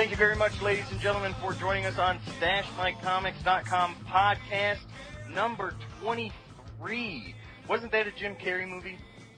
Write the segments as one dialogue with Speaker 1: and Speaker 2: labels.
Speaker 1: Thank you very much, ladies and gentlemen, for joining us on StashMyComics.com podcast number 23. Wasn't that a Jim Carrey movie?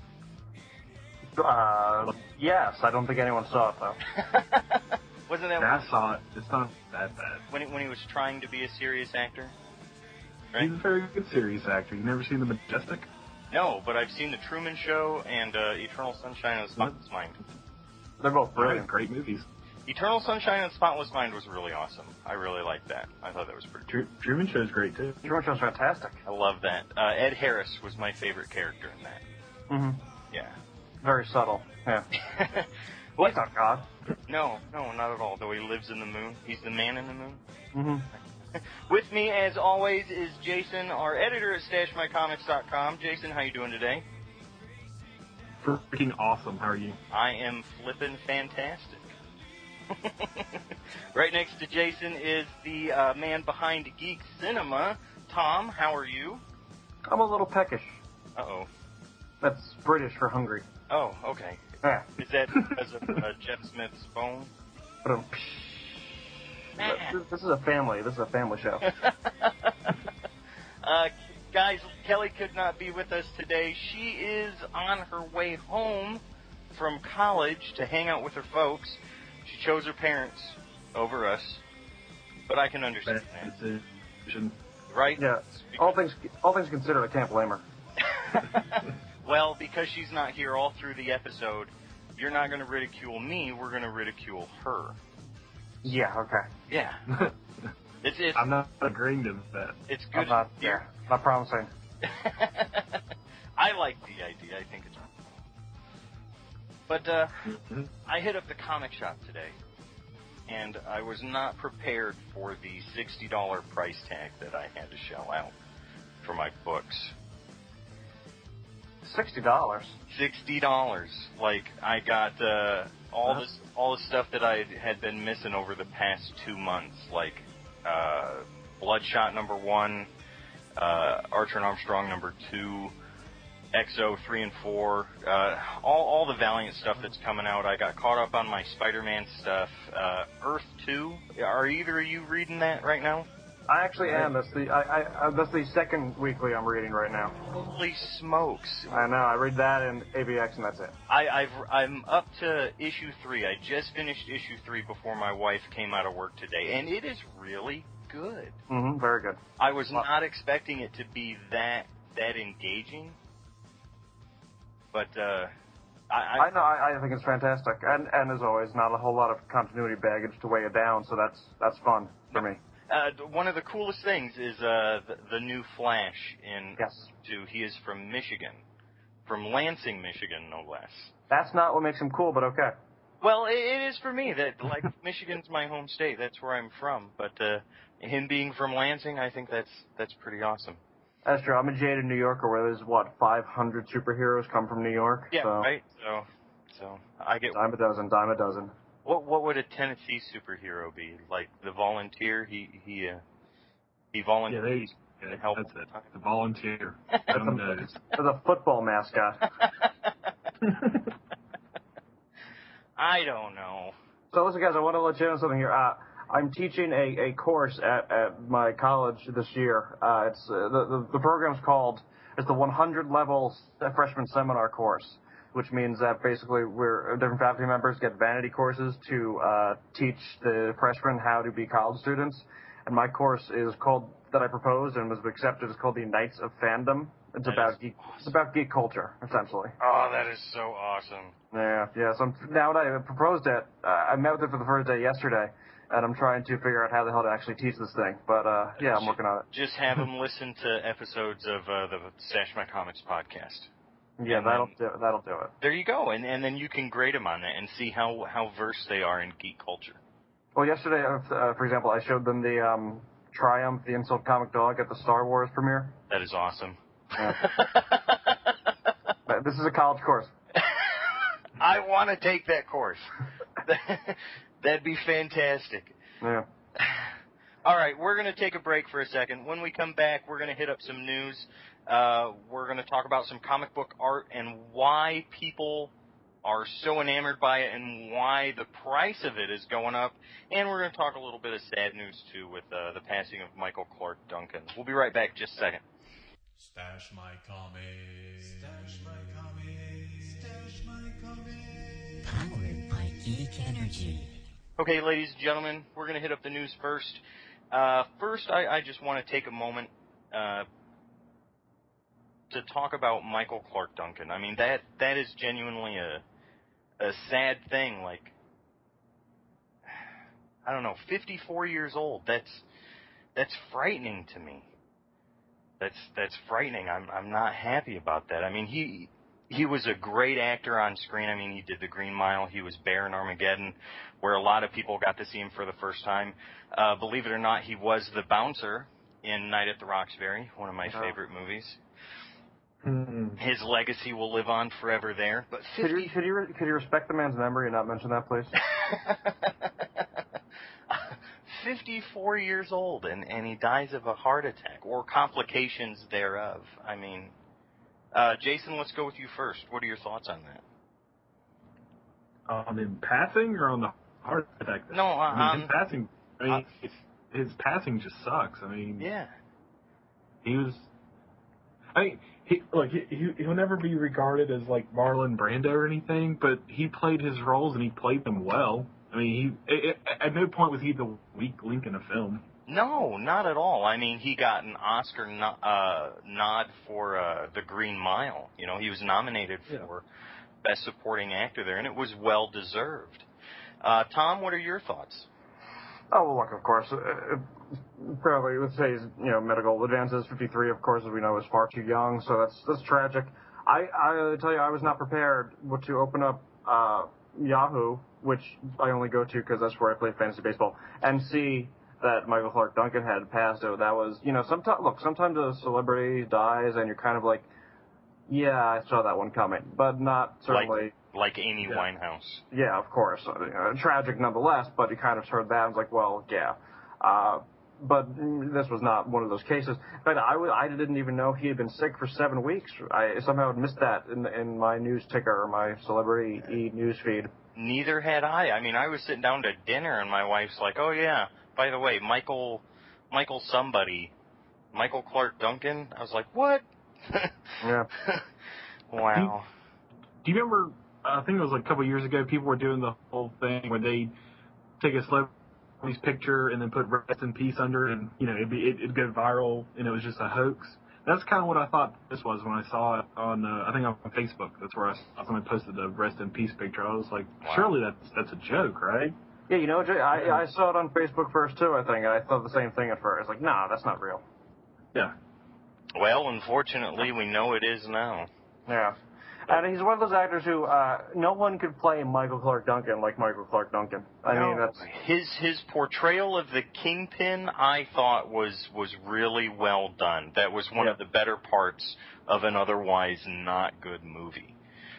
Speaker 2: Yes. I don't think anyone saw it, though.
Speaker 1: Wasn't that
Speaker 3: I saw it. It's not that bad.
Speaker 1: When he was trying to be a serious actor? Right?
Speaker 3: He's a very good serious actor. You never seen The Majestic?
Speaker 1: No, but I've seen The Truman Show and Eternal Sunshine of the Spotless Mind.
Speaker 2: They're both brilliant.
Speaker 3: Great movies.
Speaker 1: Eternal Sunshine of the Spotless Mind was really awesome. I really liked that. I thought that was pretty cool.
Speaker 3: Truman Show's great, too.
Speaker 2: Truman Show's fantastic.
Speaker 1: I love that. Ed Harris was my favorite character in that.
Speaker 2: Mm-hmm.
Speaker 1: Yeah.
Speaker 2: Very subtle. Yeah. Well, he's not God.
Speaker 1: No, not at all. Though he lives in the moon. He's the man in the moon.
Speaker 2: Mm-hmm.
Speaker 1: With me, as always, is Jason, our editor at StashMyComics.com. Jason, how you doing today?
Speaker 3: Freaking awesome. How are you?
Speaker 1: I am flippin' fantastic. Right next to Jason is the man behind Geek Cinema. Tom, how are you?
Speaker 2: I'm a little peckish.
Speaker 1: Uh-oh.
Speaker 2: That's British for hungry.
Speaker 1: Oh, okay.
Speaker 2: Yeah.
Speaker 1: Is that because of Jeff Smith's phone?
Speaker 2: This is a family show.
Speaker 1: Guys, Kelly could not be with us today. She is on her way home from college to hang out with her folks. She chose her parents over us, but I can understand that. Right?
Speaker 2: Yeah. All things considered, I can't blame her.
Speaker 1: Well, because she's not here all through the episode, you're not going to ridicule me. We're going to ridicule her.
Speaker 2: Yeah. Okay.
Speaker 1: Yeah. It's
Speaker 3: I'm not agreeing to that.
Speaker 1: It's good.
Speaker 2: Not promising.
Speaker 1: I like the idea. I think it's. But I hit up the comic shop today, and I was not prepared for the $60 price tag that I had to shell out for my books.
Speaker 2: $60.
Speaker 1: $60. Like, I got all the stuff that I had been missing over the past 2 months, like Bloodshot #1, Archer and Armstrong #2, XO 3 and 4, all the Valiant stuff that's coming out. I got caught up on my Spider-Man stuff. Earth 2, are either of you reading that right now?
Speaker 2: I actually am. That's the second weekly I'm reading right now.
Speaker 1: Holy smokes!
Speaker 2: I know. I read that in AVX, and that's it.
Speaker 1: I'm up to issue 3. I just finished issue 3 before my wife came out of work today, and it is really good.
Speaker 2: Mm-hmm. Very good.
Speaker 1: I was not expecting it to be that engaging, but I
Speaker 2: know. I think it's fantastic, and as always, not a whole lot of continuity baggage to weigh it down. So that's fun for me.
Speaker 1: One of the coolest things is the new Flash in
Speaker 2: Yes.
Speaker 1: 2. He is from Michigan, from Lansing, Michigan, no less.
Speaker 2: That's not what makes him cool, but okay.
Speaker 1: Well, it is for me. That like Michigan's my home state. That's where I'm from. But him being from Lansing, I think that's pretty awesome.
Speaker 2: That's true. I'm a jaded New Yorker where there's 500 superheroes come from New York.
Speaker 1: Yeah,
Speaker 2: so.
Speaker 1: Right. So I get
Speaker 2: dime a dozen.
Speaker 1: What would a Tennessee superhero be? Like the Volunteer? He volunteers to help.
Speaker 3: That's it. The Volunteer.
Speaker 2: The football mascot.
Speaker 1: I don't know.
Speaker 2: So listen, guys, I want to let you know something here. I'm teaching a course at my college this year. It's the program's called the 100 level freshman seminar course, which means that basically different faculty members get vanity courses to teach the freshmen how to be college students. And my course is called, that I proposed and was accepted, is called the Knights of Fandom. It's about geek culture, essentially.
Speaker 1: Oh, that is so awesome.
Speaker 2: Yeah. So now that I proposed it, I met with it for the first day yesterday, and I'm trying to figure out how the hell to actually teach this thing. But yeah, I'm working on it.
Speaker 1: Just have them listen to episodes of the Stash My Comics podcast.
Speaker 2: Yeah, that'll do it.
Speaker 1: There you go, and then you can grade them on that and see how versed they are in geek culture.
Speaker 2: Well, yesterday, for example, I showed them the Triumph, the Insult Comic Dog at the Star Wars premiere.
Speaker 1: That is awesome.
Speaker 2: Yeah. This is a college course.
Speaker 1: I want to take that course. That'd be fantastic.
Speaker 2: Yeah.
Speaker 1: All right, we're going to take a break for a second. When we come back, we're going to hit up some news. We're going to talk about some comic book art and why people are so enamored by it and why the price of it is going up. And we're going to talk a little bit of sad news, too, with the passing of Michael Clarke Duncan. We'll be right back just a second.
Speaker 4: Stash my comics. Stash my comics. Stash my comics.
Speaker 5: Powered by Geek Energy.
Speaker 1: Okay, ladies and gentlemen, we're going to hit up the news first. First, I just want to take a moment to talk about Michael Clarke Duncan. I mean, that is genuinely a sad thing. Like, I don't know, 54 years old. That's frightening to me. That's frightening. I'm not happy about that. I mean, he was a great actor on screen. I mean, he did The Green Mile. He was Bear in Armageddon, where a lot of people got to see him for the first time. Believe it or not, he was the bouncer in Night at the Roxbury, one of my favorite movies. His legacy will live on forever there. But
Speaker 2: could you respect the man's memory and not mention that, please?
Speaker 1: 54 years old, and he dies of a heart attack or complications thereof. I mean, Jason, let's go with you first. What are your thoughts on that?
Speaker 3: In passing or on the heart attack?
Speaker 1: No,
Speaker 3: his passing. I mean, his passing just sucks. I mean,
Speaker 1: yeah,
Speaker 3: he was. I mean, he'll never be regarded as like Marlon Brando or anything, but he played his roles and he played them well. I mean, at no point was he the weak link in a film.
Speaker 1: No, not at all. I mean, he got an Oscar nod for The Green Mile. You know, he was nominated for Best Supporting Actor there, and it was well deserved. Tom, what are your thoughts?
Speaker 2: Oh, well, look, of course, probably would say, medical advances. 53, of course, as we know, is far too young, so that's tragic. I tell you, I was not prepared to open up Yahoo, which I only go to because that's where I play fantasy baseball, and see that Michael Clarke Duncan had passed. So that was, sometimes a celebrity dies and you're kind of like, yeah, I saw that one coming, but not certainly.
Speaker 1: Like Amy Winehouse.
Speaker 2: Yeah, of course. Tragic nonetheless, but you kind of heard that and was like, well, yeah. But this was not one of those cases. But I didn't even know he had been sick for 7 weeks. I somehow had missed that in my news ticker or my celebrity news feed.
Speaker 1: Neither had I. I mean, I was sitting down to dinner and my wife's like, oh yeah, by the way, Michael Clarke Duncan. I was like, what?
Speaker 2: Yeah.
Speaker 1: Wow.
Speaker 3: Do you remember, I think it was like a couple of years ago, people were doing the whole thing where they take a celebrity's picture and then put rest in peace under it, and, it'd go viral, and it was just a hoax. That's kind of what I thought this was when I saw it on, I think on Facebook. That's where I saw someone posted the rest in peace picture. I was like, surely that's a joke, right?
Speaker 2: Yeah, Jay, I saw it on Facebook first, too, I think. I thought the same thing at first. Like, nah, that's not real.
Speaker 3: Yeah.
Speaker 1: Well, unfortunately, we know it is now.
Speaker 2: Yeah. And he's one of those actors who no one could play Michael Clarke Duncan like Michael Clarke Duncan. I mean, that's
Speaker 1: his portrayal of the Kingpin. I thought was really well done. That was one of the better parts of an otherwise not good movie.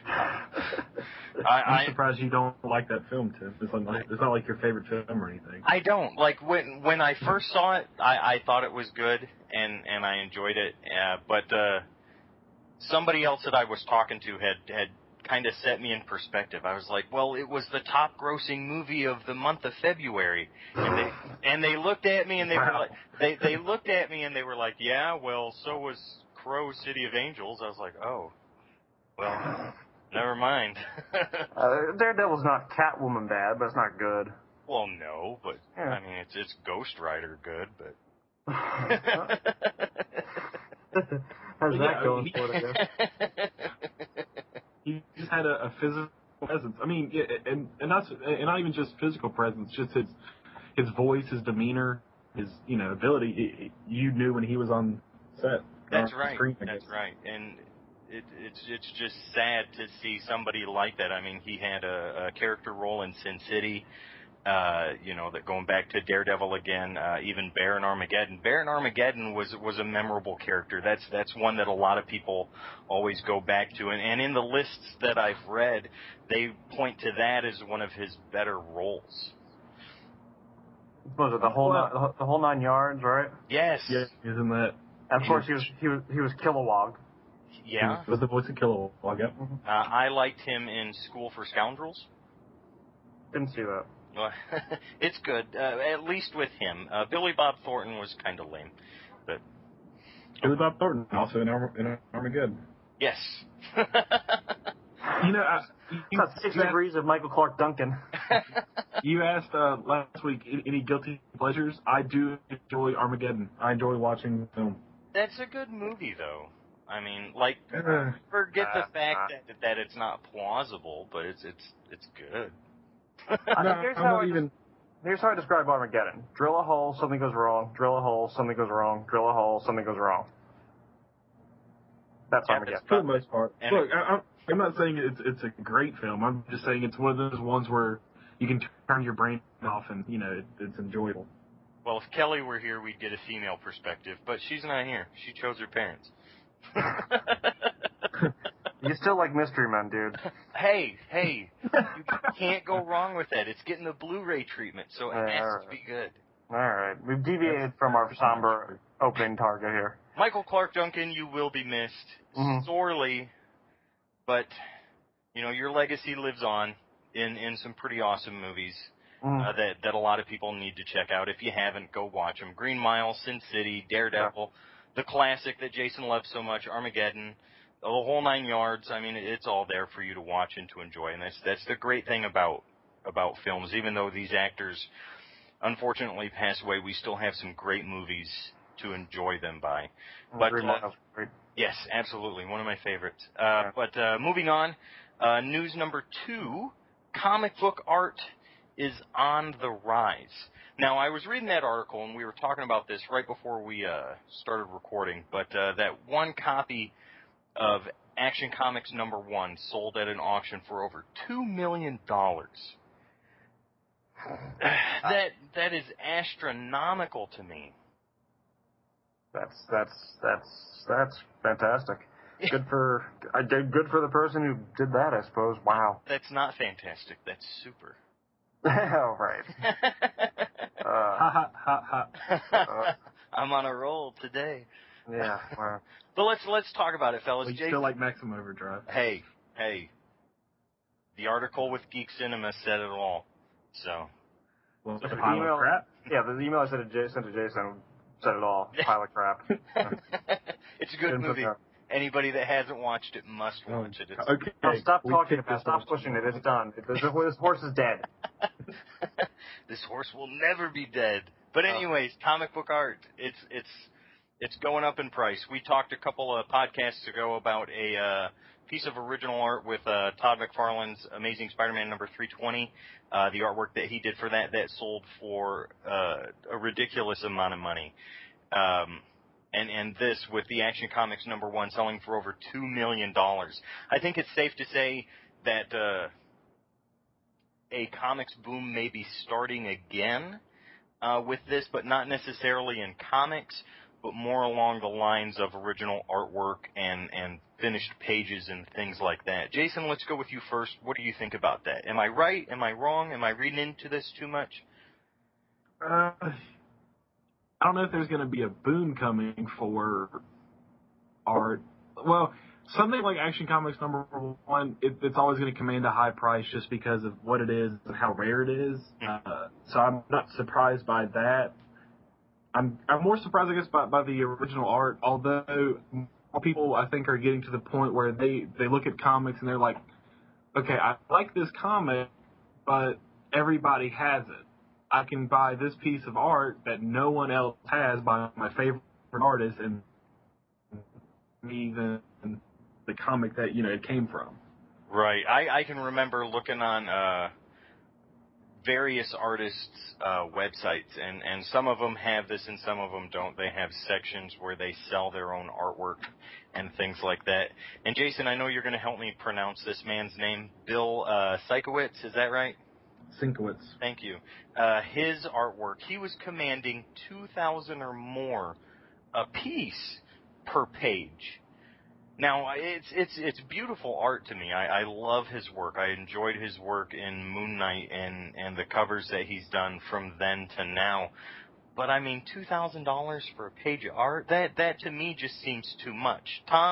Speaker 3: I'm surprised you don't like that film, Tim. It's not like your favorite film or anything.
Speaker 1: I don't. Like, when I first saw it, I thought it was good, and I enjoyed it. But somebody else that I was talking to had kind of set me in perspective. I was like, well, it was the top grossing movie of the month of February. And they looked at me and they were like, they looked at me and they were like, yeah, well, so was Crow City of Angels. I was like, oh, well, never mind.
Speaker 2: Daredevil's not Catwoman bad, but it's not good.
Speaker 1: Well, no, but I mean, it's Ghost Rider good, but.
Speaker 2: How's that going for it, I guess?
Speaker 3: He just had a physical presence. I mean, and not even just physical presence, just his voice, his demeanor, his ability. You knew when he was on set.
Speaker 1: That's right. That's right. And it's just sad to see somebody like that. I mean, he had a character role in Sin City. That going back to Daredevil again, even Bear in Armageddon. Bear in Armageddon was a memorable character. That's one that a lot of people always go back to. And in the lists that I've read, they point to that as one of his better roles.
Speaker 2: Was it the whole 9 yards, right?
Speaker 1: Yes.
Speaker 3: Yeah, isn't that?
Speaker 2: And of course, he was Kilowog.
Speaker 1: Yeah.
Speaker 3: He was the voice of Kilowog, yep.
Speaker 1: I liked him in School for Scoundrels.
Speaker 2: Didn't see that.
Speaker 1: It's good, at least with him. Billy Bob Thornton was kind of lame, but
Speaker 3: Billy Bob Thornton, also in Armageddon.
Speaker 1: yes.
Speaker 3: You know,
Speaker 2: It's not 6 degrees of Michael Clark Duncan.
Speaker 3: you asked last week any guilty pleasures. I do enjoy Armageddon. I enjoy watching the film.
Speaker 1: That's a good movie, though. I mean, like, forget the fact that it's not plausible, but it's good.
Speaker 2: Here's how I describe Armageddon. Drill a hole, something goes wrong. Drill a hole, something goes wrong. Drill a hole, something goes wrong. That's Armageddon.
Speaker 3: For the most part. Look, I'm not saying it's a great film. I'm just saying it's one of those ones where you can turn your brain off and, you know, it's enjoyable.
Speaker 1: Well, if Kelly were here, we'd get a female perspective, but she's not here. She chose her parents.
Speaker 2: You still like Mystery Men, dude.
Speaker 1: Hey, you can't go wrong with that. It's getting the Blu-ray treatment, so it has to be good.
Speaker 2: All right. We've deviated from our somber opening target here.
Speaker 1: Michael Clark Duncan, you will be missed sorely, but, you know, your legacy lives on in some pretty awesome movies that a lot of people need to check out. If you haven't, go watch them. Green Mile, Sin City, Daredevil, the classic that Jason loves so much, Armageddon, the whole 9 yards. I mean, it's all there for you to watch and to enjoy, and that's the great thing about films. Even though these actors unfortunately pass away, we still have some great movies to enjoy them by. But yes, absolutely, one of my favorites. But moving on, news number 2, comic book art is on the rise. Now, I was reading that article, and we were talking about this right before we started recording, but that one copy of Action Comics #1 sold at an auction for over $2 million. That is astronomical to me.
Speaker 2: That's fantastic. Good for the person who did that, I suppose. Wow.
Speaker 1: That's not fantastic. That's super.
Speaker 2: Oh, right.
Speaker 1: I'm on a roll today.
Speaker 2: Yeah. Wow.
Speaker 1: But let's talk about it, fellas.
Speaker 3: Well, you still like Maximum Overdrive.
Speaker 1: Hey. The article with Geek Cinema said it all. So.
Speaker 3: Well,
Speaker 2: The
Speaker 3: pile
Speaker 2: email,
Speaker 3: of crap.
Speaker 2: yeah, the email I sent to Jason said it all. Pile of crap.
Speaker 1: It's a good movie. Anybody that hasn't watched it must watch it.
Speaker 3: Okay.
Speaker 2: Stop talking about it. Stop pushing it. It's done. This horse is dead.
Speaker 1: This horse will never be dead. But anyways, comic book art. It's going up in price. We talked a couple of podcasts ago about a piece of original art with Todd McFarlane's Amazing Spider-Man number 320. The artwork that he did for that sold for a ridiculous amount of money. And this with the Action Comics #1 selling for over $2 million. I think it's safe to say that a comics boom may be starting again with this, but not necessarily in comics, but more along the lines of original artwork and finished pages and things like that. Jason, let's go with you first. What do you think about that? Am I right? Am I wrong? Am I reading into this too much?
Speaker 3: I don't know if there's going to be a boom coming for art. Well, something like Action Comics #1, it's always going to command a high price just because of what it is and how rare it is. So I'm not surprised by that. I'm more surprised, I guess, by the original art, although more people, I think, are getting to the point where they look at comics and they're like, okay, I like this comic, but everybody has it. I can buy this piece of art that no one else has by my favorite artist and me the comic that, it came from.
Speaker 1: Right. I can remember looking on various artists' websites, and some of them have this and some of them don't. They have sections where they sell their own artwork and things like that. And Jason, I know you're going to help me pronounce this man's name, Bill Sikowitz, is that right?
Speaker 3: Sienkiewicz.
Speaker 1: Thank you. His artwork, he was commanding $2,000 or more a piece per page. Now, it's beautiful art to me. I love his work. I enjoyed his work in Moon Knight and the covers that he's done from then to now. But I mean, $2,000 for a page of art, that to me just seems too much. Tom,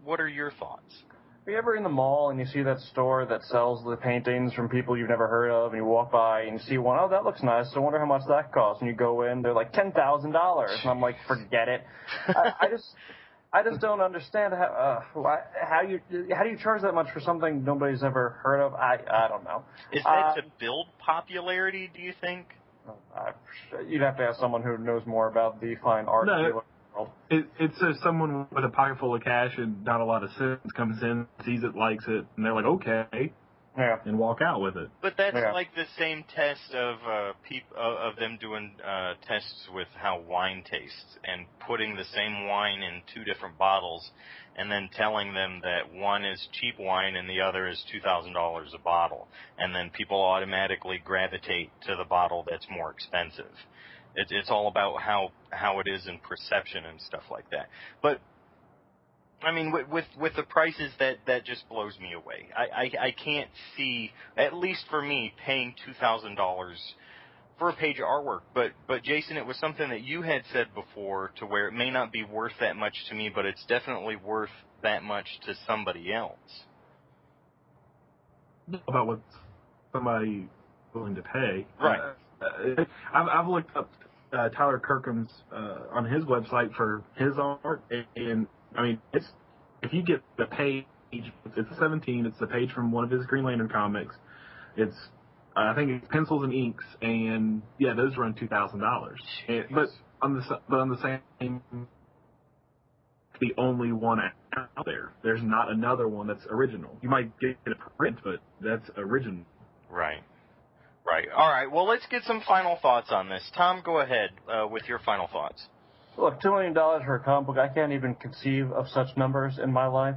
Speaker 1: what are your thoughts?
Speaker 2: Are you ever in the mall and you see that store that sells the paintings from people you've never heard of, and you walk by and you see one, oh, that looks nice, I wonder how much that costs, and you go in, they're like $10,000, and I'm like, forget it. I just don't understand how do you charge that much for something nobody's ever heard of? I don't know.
Speaker 1: Is that to build popularity, do you think?
Speaker 2: You'd have to ask someone who knows more about the fine art world.
Speaker 3: It's someone with a pocket full of cash and not a lot of sense comes in, sees it, likes it, and they're like, okay,
Speaker 2: yeah,
Speaker 3: and walk out with it.
Speaker 1: But that's like the same test of them doing tests with how wine tastes and putting the same wine in two different bottles, and then telling them that one is cheap wine and the other is $2,000 a bottle, and then people automatically gravitate to the bottle that's more expensive. It's all about how it is in perception and stuff like that. But I mean, with the prices, that just blows me away. I can't see, at least for me, paying $2,000 for a page of artwork. But Jason, it was something that you had said before, to where it may not be worth that much to me, but it's definitely worth that much to somebody else.
Speaker 3: About what somebody willing to pay,
Speaker 1: right?
Speaker 3: I've looked up Tyler Kirkham's on his website for his art, and I mean, if you get the page, it's 17. It's the page from one of his Green Lantern comics. It's I think it's pencils and inks, and yeah, those run $2,000. But on the same, the only one out there. There's not another one that's original. You might get a print, but that's original.
Speaker 1: Right. Right. All right. Well, let's get some final thoughts on this. Tom, go ahead with your final thoughts.
Speaker 2: Look, $2 million for a comic book, I can't even conceive of such numbers in my life.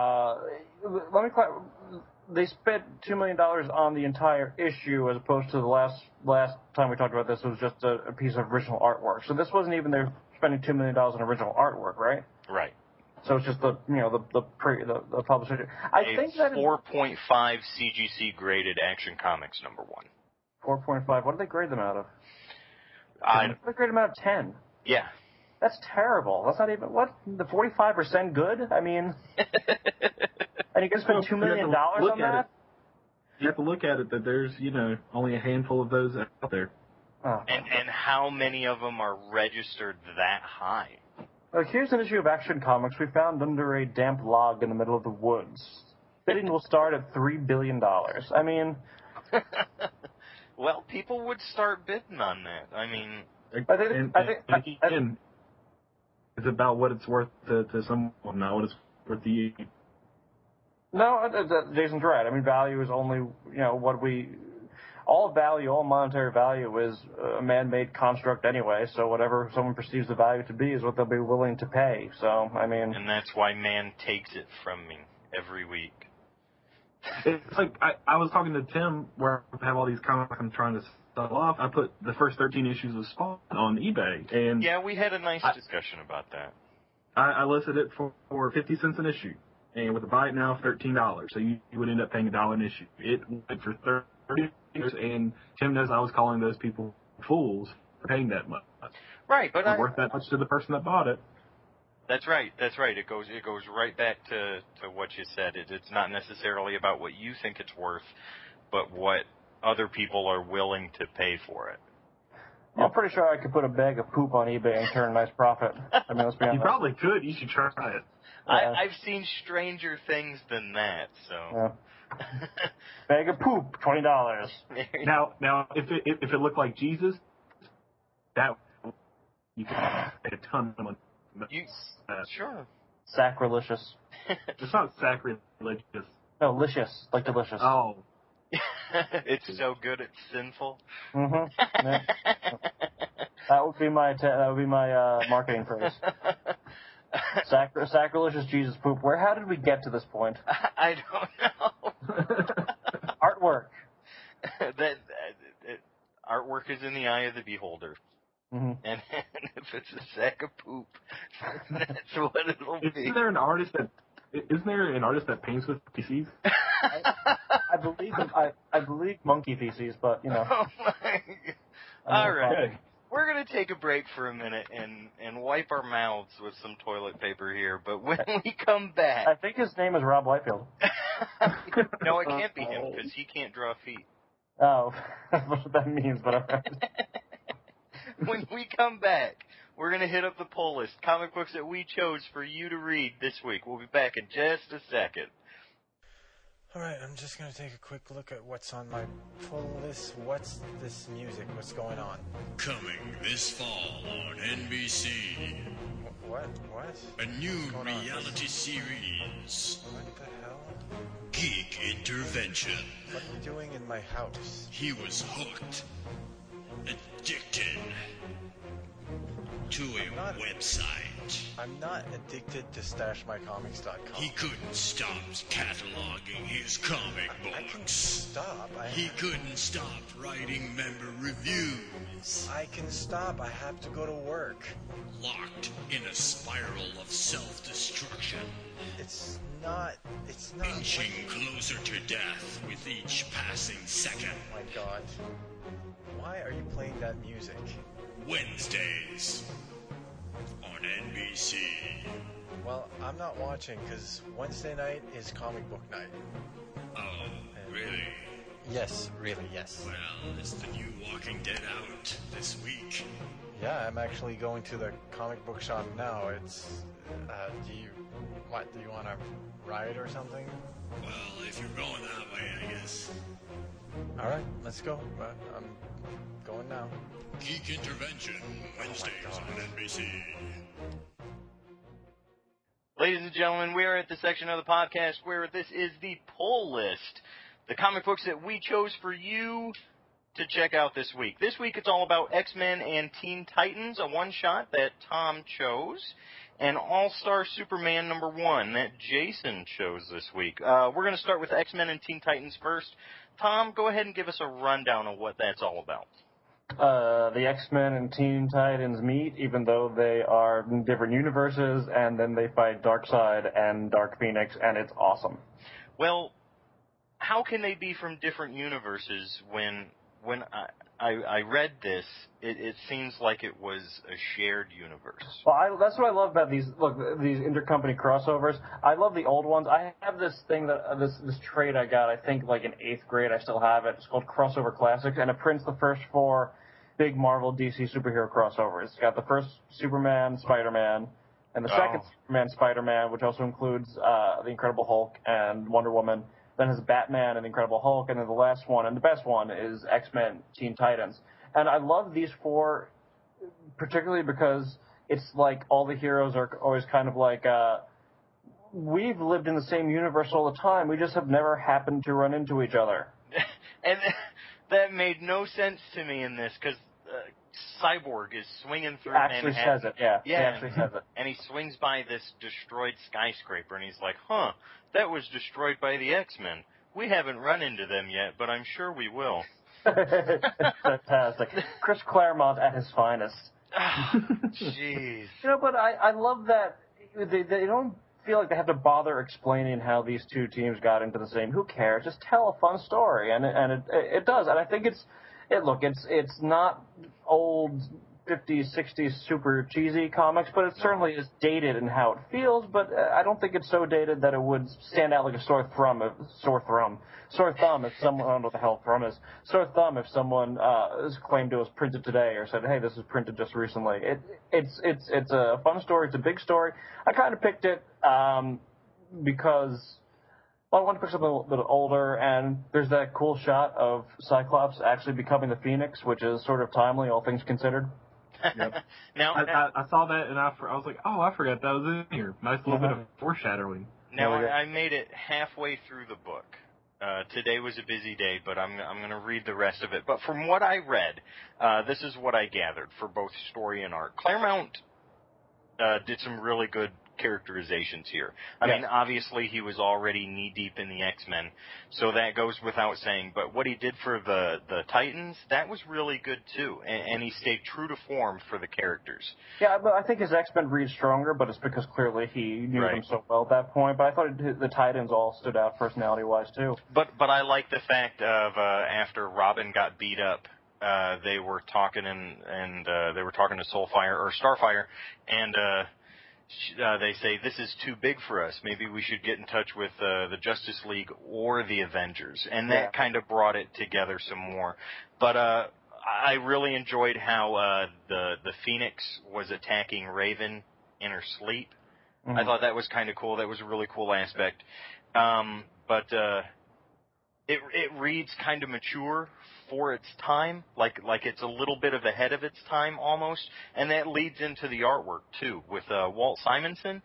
Speaker 2: They spent $2 million on the entire issue, as opposed to the last time we talked about this, it was just a piece of original artwork. So this wasn't even they're spending $2 million on original artwork, right?
Speaker 1: Right.
Speaker 2: So it's just the publisher. I think that
Speaker 1: 4.5 CGC graded Action Comics #1.
Speaker 2: 4.5. What did they grade them out of? They grade them out of 10.
Speaker 1: Yeah.
Speaker 2: That's terrible. That's not even, what, the 45% good? I mean, and you can spend $2 million on that?
Speaker 3: You have to look at it that there's, only a handful of those out there.
Speaker 2: Oh.
Speaker 1: And how many of them are registered that high?
Speaker 2: Look, here's an issue of Action Comics we found under a damp log in the middle of the woods. Bidding will start at $3 billion. I mean...
Speaker 1: Well, people would start bidding on that. I mean...
Speaker 3: Again, it's about what it's worth to someone, not what it's worth to you.
Speaker 2: No, Jason's right. I mean, value is only, all monetary value is a man-made construct anyway, so whatever someone perceives the value to be is what they'll be willing to pay. So, I mean...
Speaker 1: And that's why man takes it from me every week.
Speaker 3: It's like, I was talking to Tim, where I have all these comics I'm trying to sell off. I put the first 13 issues of Spawn on eBay. And
Speaker 1: yeah, we had a nice discussion about that.
Speaker 3: I listed it for 50 cents an issue. And with a buy it now, $13. So you would end up paying $1 an issue. It went for 30 years, and Tim knows I was calling those people fools for paying that much.
Speaker 1: Right, but
Speaker 3: it's worth that much to the person that bought it.
Speaker 1: That's right. That's right. It goes right back to what you said. It's not necessarily about what you think it's worth, but what other people are willing to pay for it.
Speaker 2: I'm pretty sure I could put a bag of poop on eBay and turn a nice profit. I mean, let's be honest.
Speaker 3: You probably could. You should try it.
Speaker 1: Yeah. I've seen stranger things than that. So.
Speaker 2: Yeah. Bag of poop, $20.
Speaker 3: Now, if it looked like Jesus, that you could pay a ton of money.
Speaker 1: Sure.
Speaker 2: Sacrilegious.
Speaker 3: It's not sacrilegious.
Speaker 2: No, licious, like delicious.
Speaker 3: Oh.
Speaker 1: It's so good it's sinful.
Speaker 2: Mm-hmm. Yeah. That would be my marketing phrase. Sacrilegious Jesus poop. How did we get to this point?
Speaker 1: I don't know.
Speaker 2: Artwork.
Speaker 1: Artwork is in the eye of the beholder.
Speaker 2: Mm-hmm.
Speaker 1: And if it's a sack of poop, that's what it'll be.
Speaker 3: Isn't there an artist that paints with feces?
Speaker 2: I believe monkey feces, but
Speaker 1: Oh my God. All right. We're going to take a break for a minute and wipe our mouths with some toilet paper here, but when we come back...
Speaker 2: I think his name is Rob Liefeld.
Speaker 1: No, it can't be him, because he can't draw feet.
Speaker 2: Oh, that's what that means, but alright.
Speaker 1: When we come back, we're going to hit up the poll list, comic books that we chose for you to read this week. We'll be back in just a second.
Speaker 6: Alright, I'm just going to take a quick look at what's on my pull list. What's this music? What's going on?
Speaker 4: Coming this fall on NBC.
Speaker 6: What?
Speaker 4: A new reality series.
Speaker 6: What the hell?
Speaker 4: Geek Intervention.
Speaker 6: What are you doing in my house?
Speaker 4: He was hooked. Addicted. To a website.
Speaker 6: I'm not addicted to StashMyComics.com.
Speaker 4: He couldn't stop cataloging his comic books.
Speaker 6: I can stop.
Speaker 4: He couldn't stop writing member reviews.
Speaker 6: I can stop. I have to go to work.
Speaker 4: Locked in a spiral of self-destruction.
Speaker 6: It's not.
Speaker 4: Inching closer to death with each passing second.
Speaker 6: Oh my god. Why are you playing that music?
Speaker 4: Wednesdays on NBC.
Speaker 6: Well, I'm not watching because Wednesday night is comic book night.
Speaker 4: Oh, really?
Speaker 6: Yes, really, yes.
Speaker 4: Well, is the new Walking Dead out this week?
Speaker 6: Yeah, I'm actually going to the comic book shop now. It's, do you want to ride or something?
Speaker 4: Well, if you're going that way, I guess.
Speaker 6: Alright, let's go. I'm going now.
Speaker 4: Geek Intervention, Wednesdays on NBC.
Speaker 1: Ladies and gentlemen, we are at the section of the podcast where this is the poll list. The comic books that we chose for you to check out this week. This week it's all about X-Men and Teen Titans, a one-shot that Tom chose, and All-Star Superman #1 that Jason chose this week. We're going to start with X-Men and Teen Titans first. Tom, go ahead and give us a rundown of what that's all about.
Speaker 2: The X-Men and Teen Titans meet, even though they are in different universes, and then they fight Darkseid and Dark Phoenix, and it's awesome.
Speaker 1: Well, how can they be from different universes when I read this, it seems like it was a shared universe.
Speaker 2: Well, that's what I love about these intercompany crossovers. I love the old ones. I have this thing this trait I got, I think, like in 8th grade. I still have it. It's called Crossover Classics, and it prints the first 4 big Marvel DC superhero crossovers. It's got the first Superman, Spider-Man, and the second Superman, Spider-Man, which also includes the Incredible Hulk and Wonder Woman. Then has Batman and the Incredible Hulk, and then the last one, and the best one, is X-Men Teen Titans. And I love these 4, particularly because it's like all the heroes are always kind of like, we've lived in the same universe all the time, we just have never happened to run into each other.
Speaker 1: And that made no sense to me in this, because Cyborg is swinging through Manhattan.
Speaker 2: Actually says it, yeah. He actually says it.
Speaker 1: And he swings by this destroyed skyscraper, and he's like, that was destroyed by the X-Men. We haven't run into them yet, but I'm sure we will.
Speaker 2: Fantastic. Chris Claremont at his finest.
Speaker 1: Jeez.
Speaker 2: But I love that they don't feel like they have to bother explaining how these two teams got into the same. Who cares? Just tell a fun story, and it does. And I think it's not old 50s, 60s super cheesy comics, but it certainly is dated in how it feels, but I don't think it's so dated that it would stand out like a sore thumb if someone, I don't know what the hell thumb is, sore thumb if someone is claimed it was printed today or said, hey, this was printed just recently. It's a fun story, it's a big story. I kind of picked it because I wanted to pick something a little bit older, and there's that cool shot of Cyclops actually becoming the Phoenix, which is sort of timely, all things considered.
Speaker 3: Yep.
Speaker 1: Now,
Speaker 3: I saw that, and I was like, I forgot that was in here. Nice little bit of foreshadowing.
Speaker 1: Now, I made it halfway through the book. Today was a busy day, but I'm going to read the rest of it. But from what I read, this is what I gathered for both story and art. Claremont did some really good characterizations here. I mean, obviously he was already knee-deep in the X-Men, so that goes without saying, but what he did for the Titans, that was really good too, and he stayed true to form for the characters.
Speaker 2: Yeah, but I think his X-Men reads stronger, but it's because clearly he knew them so well at that point, but I thought the Titans all stood out personality-wise too.
Speaker 1: But I like the fact of after Robin got beat up, they were talking and they were talking to Soulfire or Starfire, and they say, this is too big for us. Maybe we should get in touch with the Justice League or the Avengers. And that kind of brought it together some more. But I really enjoyed how the Phoenix was attacking Raven in her sleep. Mm-hmm. I thought that was kind of cool. That was a really cool aspect. But it reads kind of mature for its time, like it's a little bit of ahead of its time almost, and that leads into the artwork too with Walt Simonson.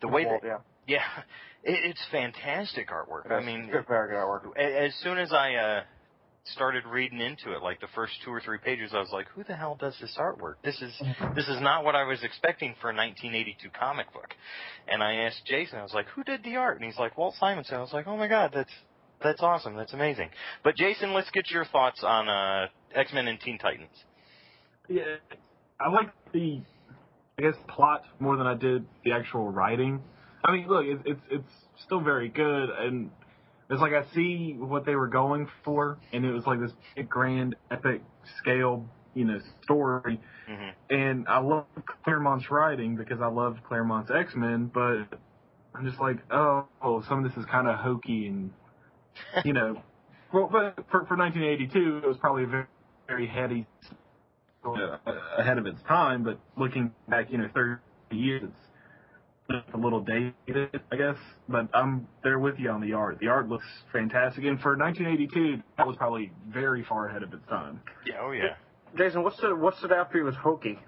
Speaker 1: It's fantastic artwork. I mean,
Speaker 2: it's very good artwork.
Speaker 1: As soon as I started reading into it, like the first 2 or 3 pages, I was like, who the hell does this artwork? This is not what I was expecting for a 1982 comic book. And I asked Jason, I was like, who did the art? And he's like, Walt Simonson. I was like, oh my God, that's awesome. That's amazing. But Jason, let's get your thoughts on X-Men and Teen Titans.
Speaker 3: Yeah, I like the, plot more than I did the actual writing. I mean, look, it's still very good, and it's like I see what they were going for, and it was like this big, grand, epic scale, story. Mm-hmm. And I love Claremont's writing because I love Claremont's X-Men, but I'm just like, oh, some of this is kind of hokey and. Well, but for 1982, it was probably very, very heady, ahead of its time. But looking back, 30 years, it's a little dated, I guess. But I'm there with you on the art. The art looks fantastic, and for 1982, that was probably very far ahead of its time.
Speaker 1: Yeah, oh yeah.
Speaker 2: Jason, what stood out for you as hokey?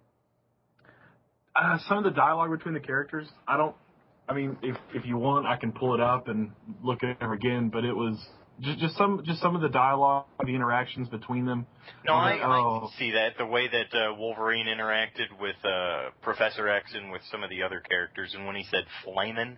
Speaker 3: Some of the dialogue between the characters, if you want, I can pull it up and look at it again. But it was just some of the dialogue, the interactions between them.
Speaker 1: No, I can see that, the way that Wolverine interacted with Professor X and with some of the other characters, and when he said "flamin'"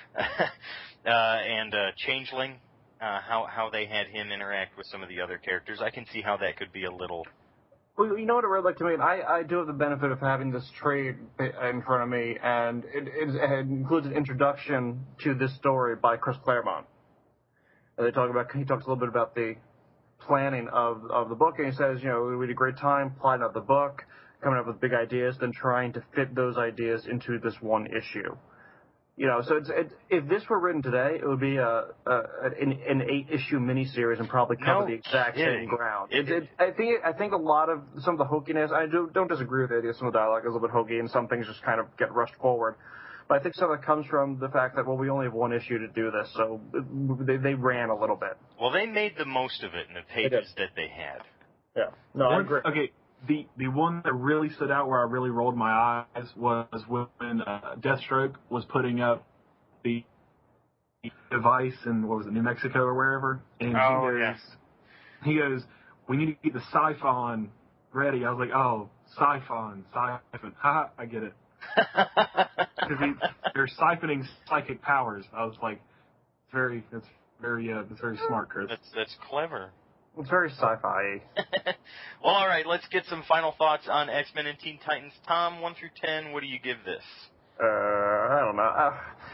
Speaker 1: and Changeling, how they had him interact with some of the other characters. I can see how that could be a little.
Speaker 2: Well, you know what it read like to me? I do have the benefit of having this trade in front of me, and it includes an introduction to this story by Chris Claremont. And he talks a little bit about the planning of the book, and he says, we had a great time plotting out the book, coming up with big ideas, then trying to fit those ideas into this one issue. So if this were written today, it would be an 8-issue miniseries and probably cover the exact same ground. I think a lot of some of the hokiness. I don't disagree with the idea. Some of the dialogue is a little bit hokey, and some things just kind of get rushed forward. But I think some of it comes from the fact that we only have one issue to do this, so they ran a little bit.
Speaker 1: Well, they made the most of it in the pages that they had.
Speaker 2: Yeah. No, I agree.
Speaker 3: Okay. The one that really stood out where I really rolled my eyes was when Deathstroke was putting up the device in, New Mexico or wherever. And he goes, we need to get the Siphon ready. I was like, Siphon. Haha, I get it. Because they're siphoning psychic powers. I was like, that's very smart, Chris.
Speaker 1: That's clever.
Speaker 2: It's very sci-fi.
Speaker 1: Well, all right, let's get some final thoughts on X-Men and Teen Titans. Tom, 1 through 10, what do you give this?
Speaker 2: I don't know.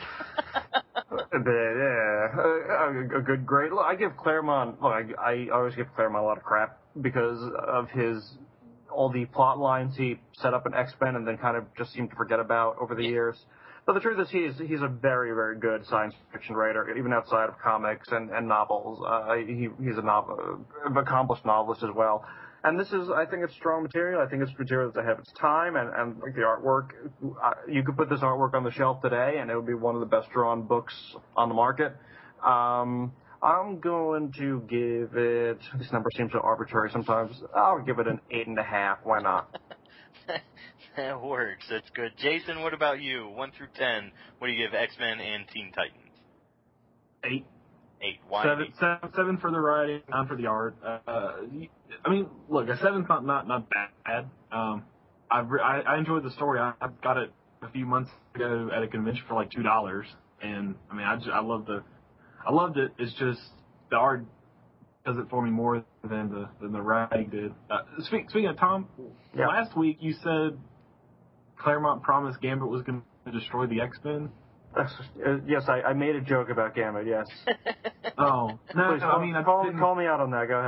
Speaker 2: A good grade. Look, I give Claremont. Look, I always give Claremont a lot of crap because of all the plot lines he set up in X-Men and then kind of just seemed to forget about over the years. But the truth is, he's a very, very good science fiction writer, even outside of comics and novels. He's an accomplished novelist as well. And this is, I think it's strong material. I think it's material that's ahead of its time. And like the artwork, you could put this artwork on the shelf today, and it would be one of the best drawn books on the market. I'm going to give it. This number seems so arbitrary sometimes. I'll give it an 8.5. Why not?
Speaker 1: That works. That's good. Jason, what about you? 1 through 10. What do you give X-Men and Teen Titans?
Speaker 3: 8.
Speaker 1: 8. Why?
Speaker 3: 7 for the writing, 9 for the art. Look, a 7's not bad. I enjoyed the story. I got it a few months ago at a convention for like $2, and I loved it. It's just the art does it for me more than the writing did. Speaking of Tom, last week you said Claremont promised Gambit was going to destroy the X-Men.
Speaker 2: Yes, I made a joke about Gambit. Yes.
Speaker 3: Oh no!
Speaker 2: Please, call me out on that. Go ahead.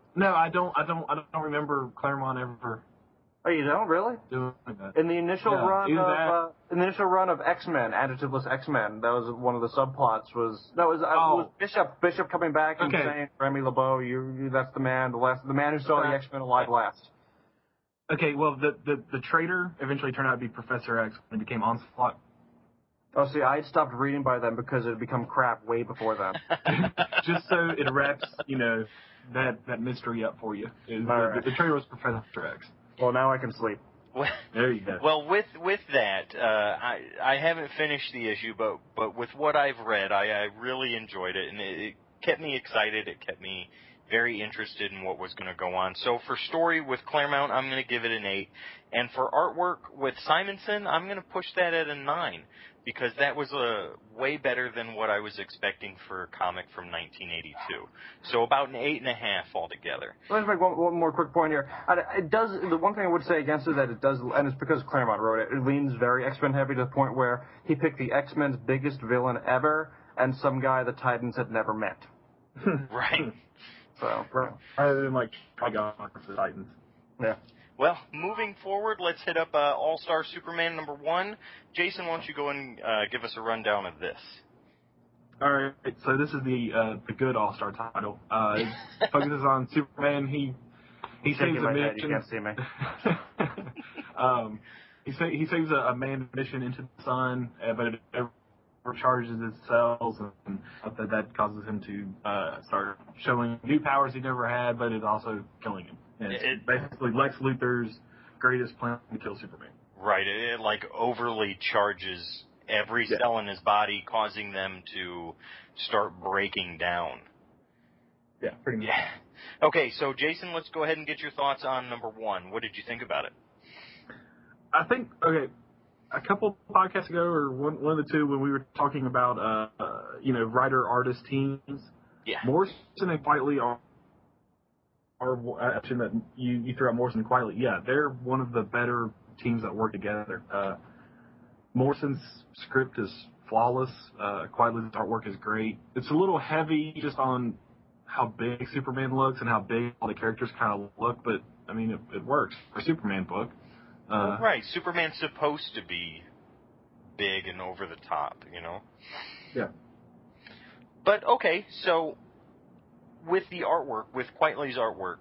Speaker 3: No, I don't remember Claremont ever
Speaker 2: Oh, you don't really?
Speaker 3: doing that.
Speaker 2: In the initial
Speaker 3: Yeah,
Speaker 2: run
Speaker 3: either
Speaker 2: of X-Men, Adjectiveless X-Men, that was one of the subplots. Was Bishop coming back and saying, Remy LeBeau, you that's the man, the man who saw the X-Men alive last.
Speaker 3: Okay, well, the traitor eventually turned out to be Professor X and it became Onslaught.
Speaker 2: Oh, see, I had stopped reading by then because it had become crap way before then.
Speaker 3: Just so it wraps, that mystery up for you. The traitor was Professor X.
Speaker 2: Well, now I can sleep.
Speaker 3: There you go.
Speaker 1: Well, with that, I haven't finished the issue, but with what I've read, I really enjoyed it, and it kept me excited. It kept me very interested in what was going to go on. So for story with Claremont, I'm going to give it an 8, and for artwork with Simonson, I'm going to push that at a 9, because that was way better than what I was expecting for a comic from 1982. So about an 8.5 altogether.
Speaker 2: Let's make one more quick point here. It does. The one thing I would say against it that it does, and it's because Claremont wrote it. It leans very X-Men heavy to the point where he picked the X-Men's biggest villain ever and some guy the Titans had never met.
Speaker 1: Right.
Speaker 2: So
Speaker 3: rather than Trigon for the Titans.
Speaker 2: Yeah.
Speaker 1: Well, moving forward, let's hit up All-Star Superman #1. Jason, why don't you go and give us a rundown of this?
Speaker 3: All right, so this is the good All-Star title. It focuses on Superman. He saves a mission.
Speaker 2: You can't see me.
Speaker 3: He saves a manned mission into the sun, but it overcharges his cells, and that causes him to start showing new powers he never had, but it's also killing him. And it's basically Lex Luthor's greatest plan to kill Superman.
Speaker 1: Right, it overly charges every cell in his body, causing them to start breaking down.
Speaker 3: Yeah, pretty much.
Speaker 1: Yeah. Okay, so Jason, let's go ahead and get your thoughts on #1. What did you think about it?
Speaker 3: I think, a couple podcasts ago, or one of the two, when we were talking about, writer-artist teams, Morrison and Quietly are option that you threw out Morrison and Quietly. Yeah, they're one of the better teams that work together. Morrison's script is flawless. Quietly's artwork is great. It's a little heavy just on how big Superman looks and how big all the characters kind of look, but, I mean, it works for a Superman book.
Speaker 1: Right, Superman's supposed to be big and over the top,
Speaker 3: Yeah.
Speaker 1: But, okay, so with the artwork, with Quietly's artwork,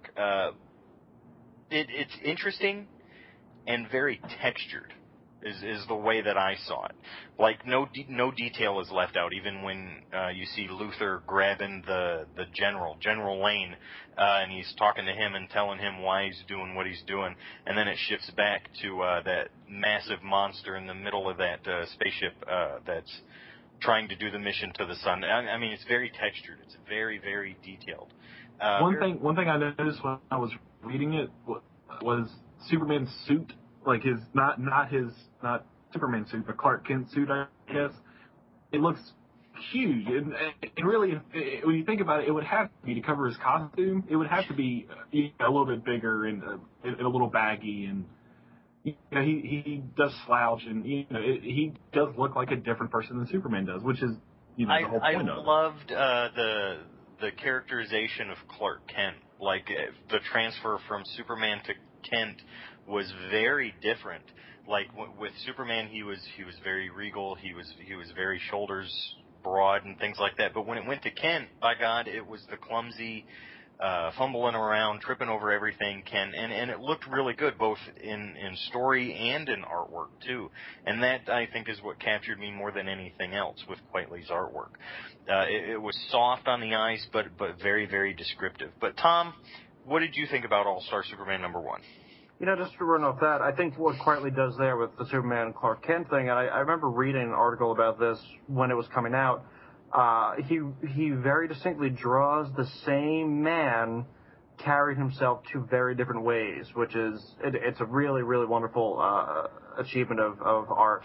Speaker 1: it's interesting and very textured, is the way that I saw it. Like, no detail is left out, even when you see Luthor grabbing the General Lane, and he's talking to him and telling him why he's doing what he's doing, and then it shifts back to that massive monster in the middle of that spaceship that's trying to do the mission to the sun. I mean, it's very textured. It's very, very detailed.
Speaker 3: One thing I noticed when I was reading it was Superman's suit, like his not Superman suit, but Clark Kent suit, I guess. It looks huge, and really, when you think about it, it would have to be to cover his costume. It would have to be a little bit bigger and a little baggy, and he does slouch, and he does look like a different person than Superman does, which is the whole point of it.
Speaker 1: I loved the characterization of Clark Kent. Like the transfer from Superman to Kent was very different. Like with Superman, he was very regal. He was very shoulders broad and things like that. But when it went to Kent, by God, it was the clumsy, fumbling around, tripping over everything Kent, and it looked really good both in story and in artwork too. And that, I think, is what captured me more than anything else with Quietly's artwork. It was soft on the eyes, but very, very descriptive. But Tom, what did you think about All-Star Superman #1?
Speaker 2: Just to run off that, I think what Quietly does there with the Superman and Clark Kent thing, and I remember reading an article about this when it was coming out, he very distinctly draws the same man carried himself two very different ways, which is, it's a really, really wonderful achievement of art.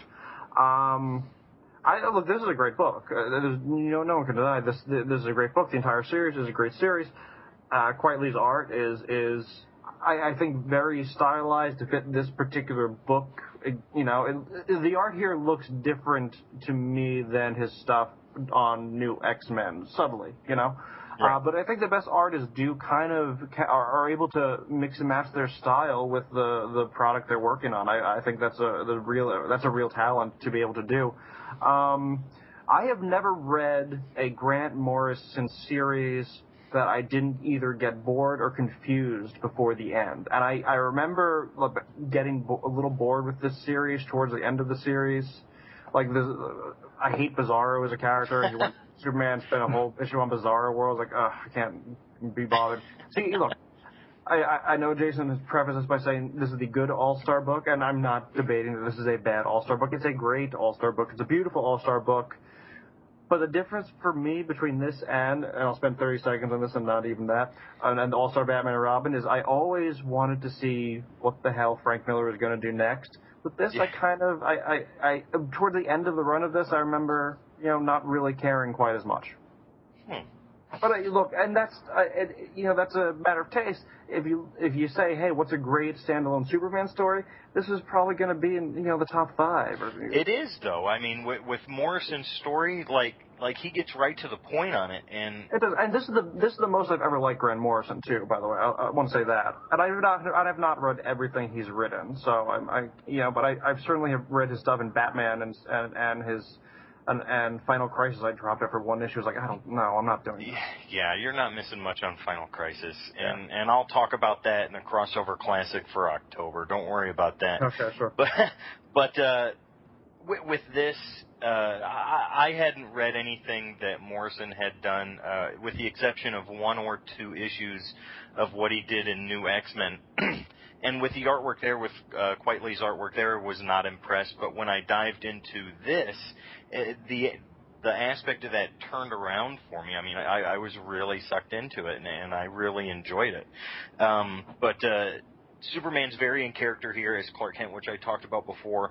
Speaker 2: Look, this is a great book. No one can deny this. This is a great book. The entire series is a great series. Quietly's art is I think very stylized to fit this particular book. The art here looks different to me than his stuff on New X-Men, subtly,
Speaker 1: Right.
Speaker 2: But I think the best artists do kind of are able to mix and match their style with the product they're working on. I think that's a real talent to be able to do. I have never read a Grant Morrison series that I didn't either get bored or confused before the end. And I remember getting a little bored with this series towards the end of the series. Like this, I hate Bizarro as a character. Superman spent a whole issue on Bizarro World. Like, I can't be bothered. See, look, I know Jason has prefaced this by saying this is the good All-Star book, and I'm not debating that this is a bad All-Star book. It's a great All-Star book. It's a beautiful All-Star book. But the difference for me between this and I'll spend 30 seconds on this and not even that, and All-Star Batman and Robin is I always wanted to see what the hell Frank Miller was going to do next. With this, I kind of, I toward the end of the run of this, I remember, not really caring quite as much. But look, and that's, that's a matter of taste. If you say, hey, what's a great standalone Superman story? This is probably going to be in, the top 5.
Speaker 1: It is, though. I mean, with Morrison's story, like he gets right to the point on it, and
Speaker 2: it does. And this is the most I've ever liked Grant Morrison too. By the way, I want to say that. And I have not read everything he's written. So but I've certainly have read his stuff in Batman and his. And Final Crisis, I dropped after one issue. I was like, I don't know, I'm not doing that.
Speaker 1: Yeah, you're not missing much on Final Crisis. And I'll talk about that in a crossover classic for October. Don't worry about that.
Speaker 2: Okay, sure.
Speaker 1: But with this, I hadn't read anything that Morrison had done, with the exception of 1 or 2 issues of what he did in New X-Men. And with the artwork there, with Quitely's artwork there, was not impressed. But when I dived into this, the aspect of that turned around for me. I mean, I was really sucked into it, and I really enjoyed it. But Superman's very in character here as Clark Kent, which I talked about before.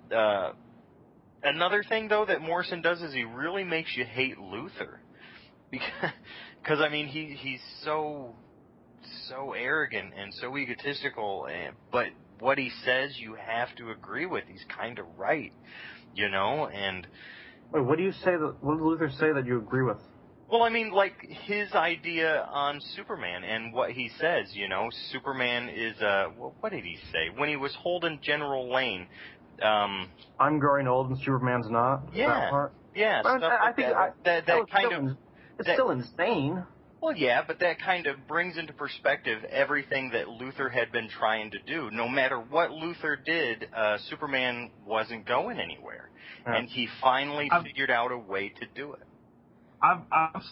Speaker 1: Another thing, though, that Morrison does is he really makes you hate Luthor. Because I mean, he's so arrogant and so egotistical, but what he says you have to agree with. He's kind of right, and...
Speaker 2: Wait, what did Luthor say that you agree with?
Speaker 1: Well, I mean, like, his idea on Superman and what he says, Superman is, what did he say? When he was holding General Lane,
Speaker 2: I'm growing old and Superman's not?
Speaker 1: Yeah.
Speaker 2: That part?
Speaker 1: Yeah, stuff like that. That kind of...
Speaker 2: It's still insane.
Speaker 1: Well, yeah, but that kind of brings into perspective everything that Luthor had been trying to do. No matter what Luthor did, Superman wasn't going anywhere. Yeah. And he finally figured out a way to do it.
Speaker 3: I've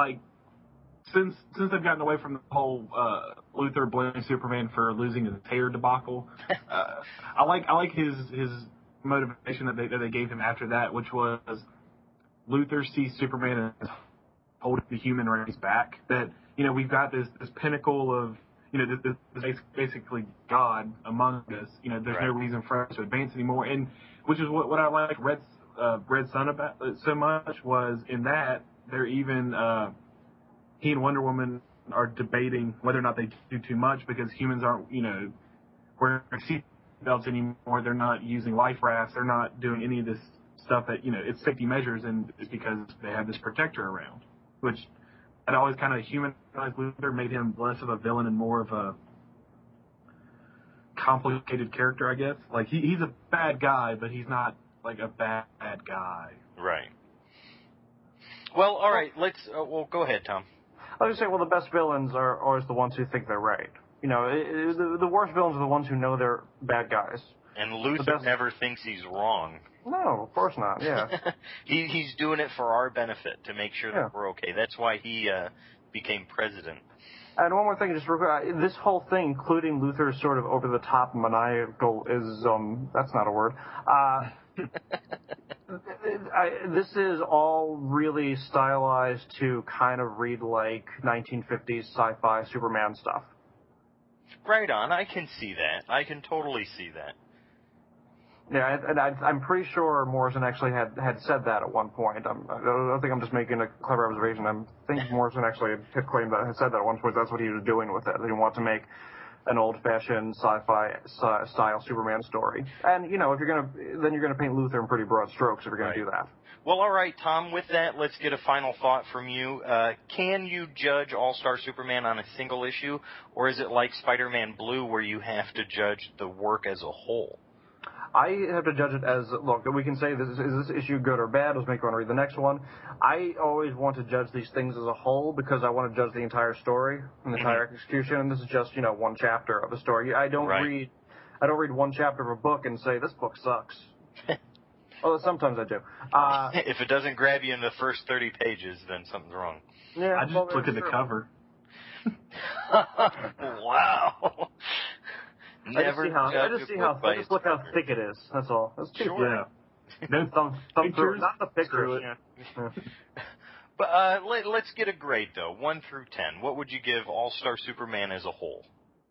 Speaker 3: since they've gotten away from the whole Luthor blaming Superman for losing his hair debacle, I like his motivation that they gave him after that, which was Luthor sees Superman as holding the human race back. That we've got this pinnacle of this basically God among us. There's
Speaker 1: right.
Speaker 3: no reason for us to advance anymore, and which is what I like Red Sun about so much was in that they're even he and Wonder Woman are debating whether or not they do too much because humans aren't wearing seatbelts anymore. They're not using life rafts. They're not doing any of this stuff that it's safety measures, and it's because they have this protector around. Which I'd always kind of humanized Luthor, made him less of a villain and more of a complicated character, I guess. Like, he's a bad guy, but he's not, like, a bad guy.
Speaker 1: Right. Well, all right, let's... well, go ahead, Tom.
Speaker 2: I was going to say, the best villains are always the ones who think they're right. The worst villains are the ones who know they're bad guys.
Speaker 1: And Luthor never thinks he's wrong.
Speaker 2: No, of course not, yeah.
Speaker 1: He's doing it for our benefit, to make sure that we're okay. That's why he became president.
Speaker 2: And one more thing, just real quick, this whole thing, including Luthor's sort of over-the-top maniacal that's not a word. This is all really stylized to kind of read like 1950s sci-fi Superman stuff.
Speaker 1: Right on, I can see that. I can totally see that.
Speaker 2: Yeah, and I'm pretty sure Morrison actually had said that at one point. I don't think I'm just making a clever observation. I think Morrison actually had claimed that, had said that at one point. That's what he was doing with it. He wanted to make an old-fashioned sci-fi style Superman story. And if you're gonna paint Luthor in pretty broad strokes if you're gonna do that.
Speaker 1: Well, all right, Tom, with that, let's get a final thought from you. Can you judge All-Star Superman on a single issue, or is it like Spider-Man Blue where you have to judge the work as a whole?
Speaker 2: I have to judge it as, look, we can say, is this issue good or bad? Let's make you want to read the next one. I always want to judge these things as a whole because I want to judge the entire story and the entire execution, and this is just, one chapter of a story. I don't read one chapter of a book and say, this book sucks. Well, sometimes I do.
Speaker 1: If it doesn't grab you in the first 30 pages, then something's wrong.
Speaker 3: Yeah, I just look at the cover.
Speaker 1: Wow.
Speaker 2: I just look how thick it is. That's all. That's too
Speaker 3: Yeah. Don't thumb through it.
Speaker 2: Not the pictures. Yeah.
Speaker 1: But let's get a grade though, 1 through 10. What would you give All-Star Superman as a whole?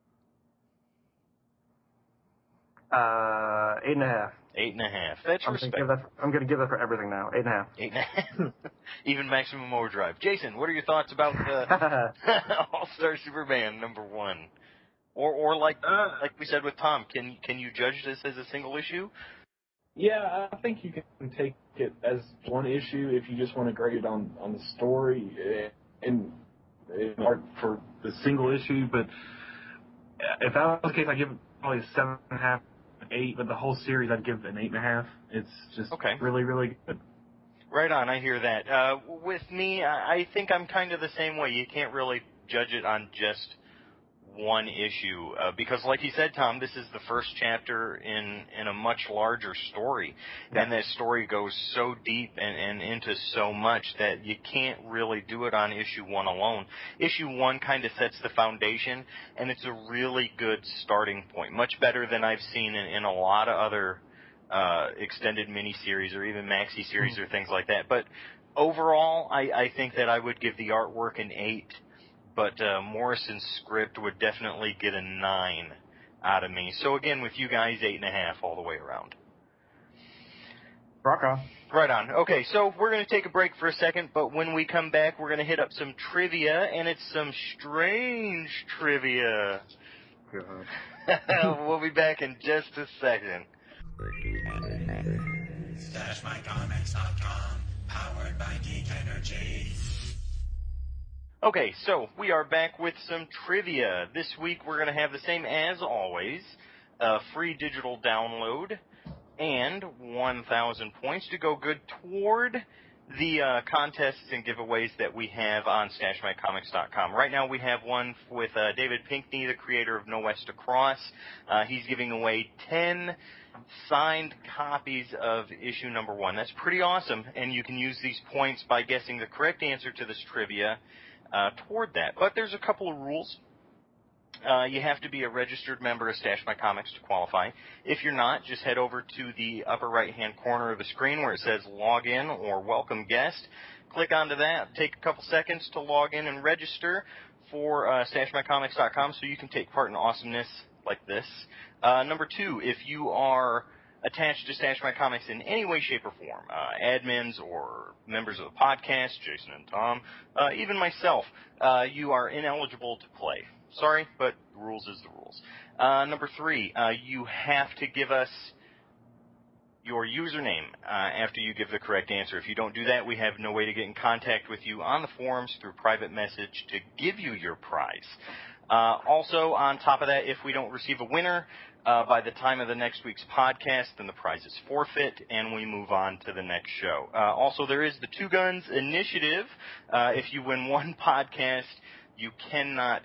Speaker 2: 8.5.
Speaker 1: 8.5. That's respectable.
Speaker 2: I'm going to give that for everything now. 8.5.
Speaker 1: 8.5. Even Maximum Overdrive. Jason, what are your thoughts about All-Star Superman #1? Or like we said with Tom, can you judge this as a single issue?
Speaker 3: Yeah, I think you can take it as one issue if you just want to grade it on the story and art for the single issue. But if that was the case, I'd give it probably a 7.5, 8. But the whole series, I'd give it an 8.5. It's just really, really good.
Speaker 1: Right on, I hear that. With me, I think I'm kind of the same way. You can't really judge it on just one issue because, like you said, Tom, this is the first chapter in a much larger story, and that story goes so deep and into so much that you can't really do it on issue 1 alone. Issue 1 kind of sets the foundation, and it's a really good starting point, much better than I've seen in a lot of other extended miniseries or even maxi series or things like that. But overall, I think that I would give the artwork an 8. But Morrison's script would definitely get a 9 out of me. So again, with you guys, 8.5 all the way around.
Speaker 2: Rock on.
Speaker 1: Right on. Okay, so we're going to take a break for a second, but when we come back, we're going to hit up some trivia, and it's some strange trivia. We'll be back in just a second.
Speaker 4: StashMyComics.com, powered by Geek Energy.
Speaker 1: Okay, so we are back with some trivia. This week we're going to have the same as always, a free digital download and 1,000 points to go good toward the contests and giveaways that we have on StashMyComics.com. Right now we have one with David Pinkney, the creator of No West to Cross. He's giving away 10 signed copies of issue #1. That's pretty awesome, and you can use these points by guessing the correct answer to this trivia toward that. But there's a couple of rules. You have to be a registered member of Stash My Comics to qualify. If you're not, just head over to the upper right-hand corner of the screen where it says Log In or Welcome Guest. Click onto that. Take a couple seconds to log in and register for StashMyComics.com so you can take part in awesomeness like this. Number 2, if you are attached to Stash My Comics in any way, shape, or form, admins or members of the podcast, Jason and Tom, even myself, you are ineligible to play. Sorry, but the rules is the rules. Number 3, you have to give us your username after you give the correct answer. If you don't do that, we have no way to get in contact with you on the forums through private message to give you your prize. Also, on top of that, if we don't receive a winner by the time of the next week's podcast, then the prize is forfeit, and we move on to the next show. Also, there is the Two Guns Initiative. If you win one podcast, you cannot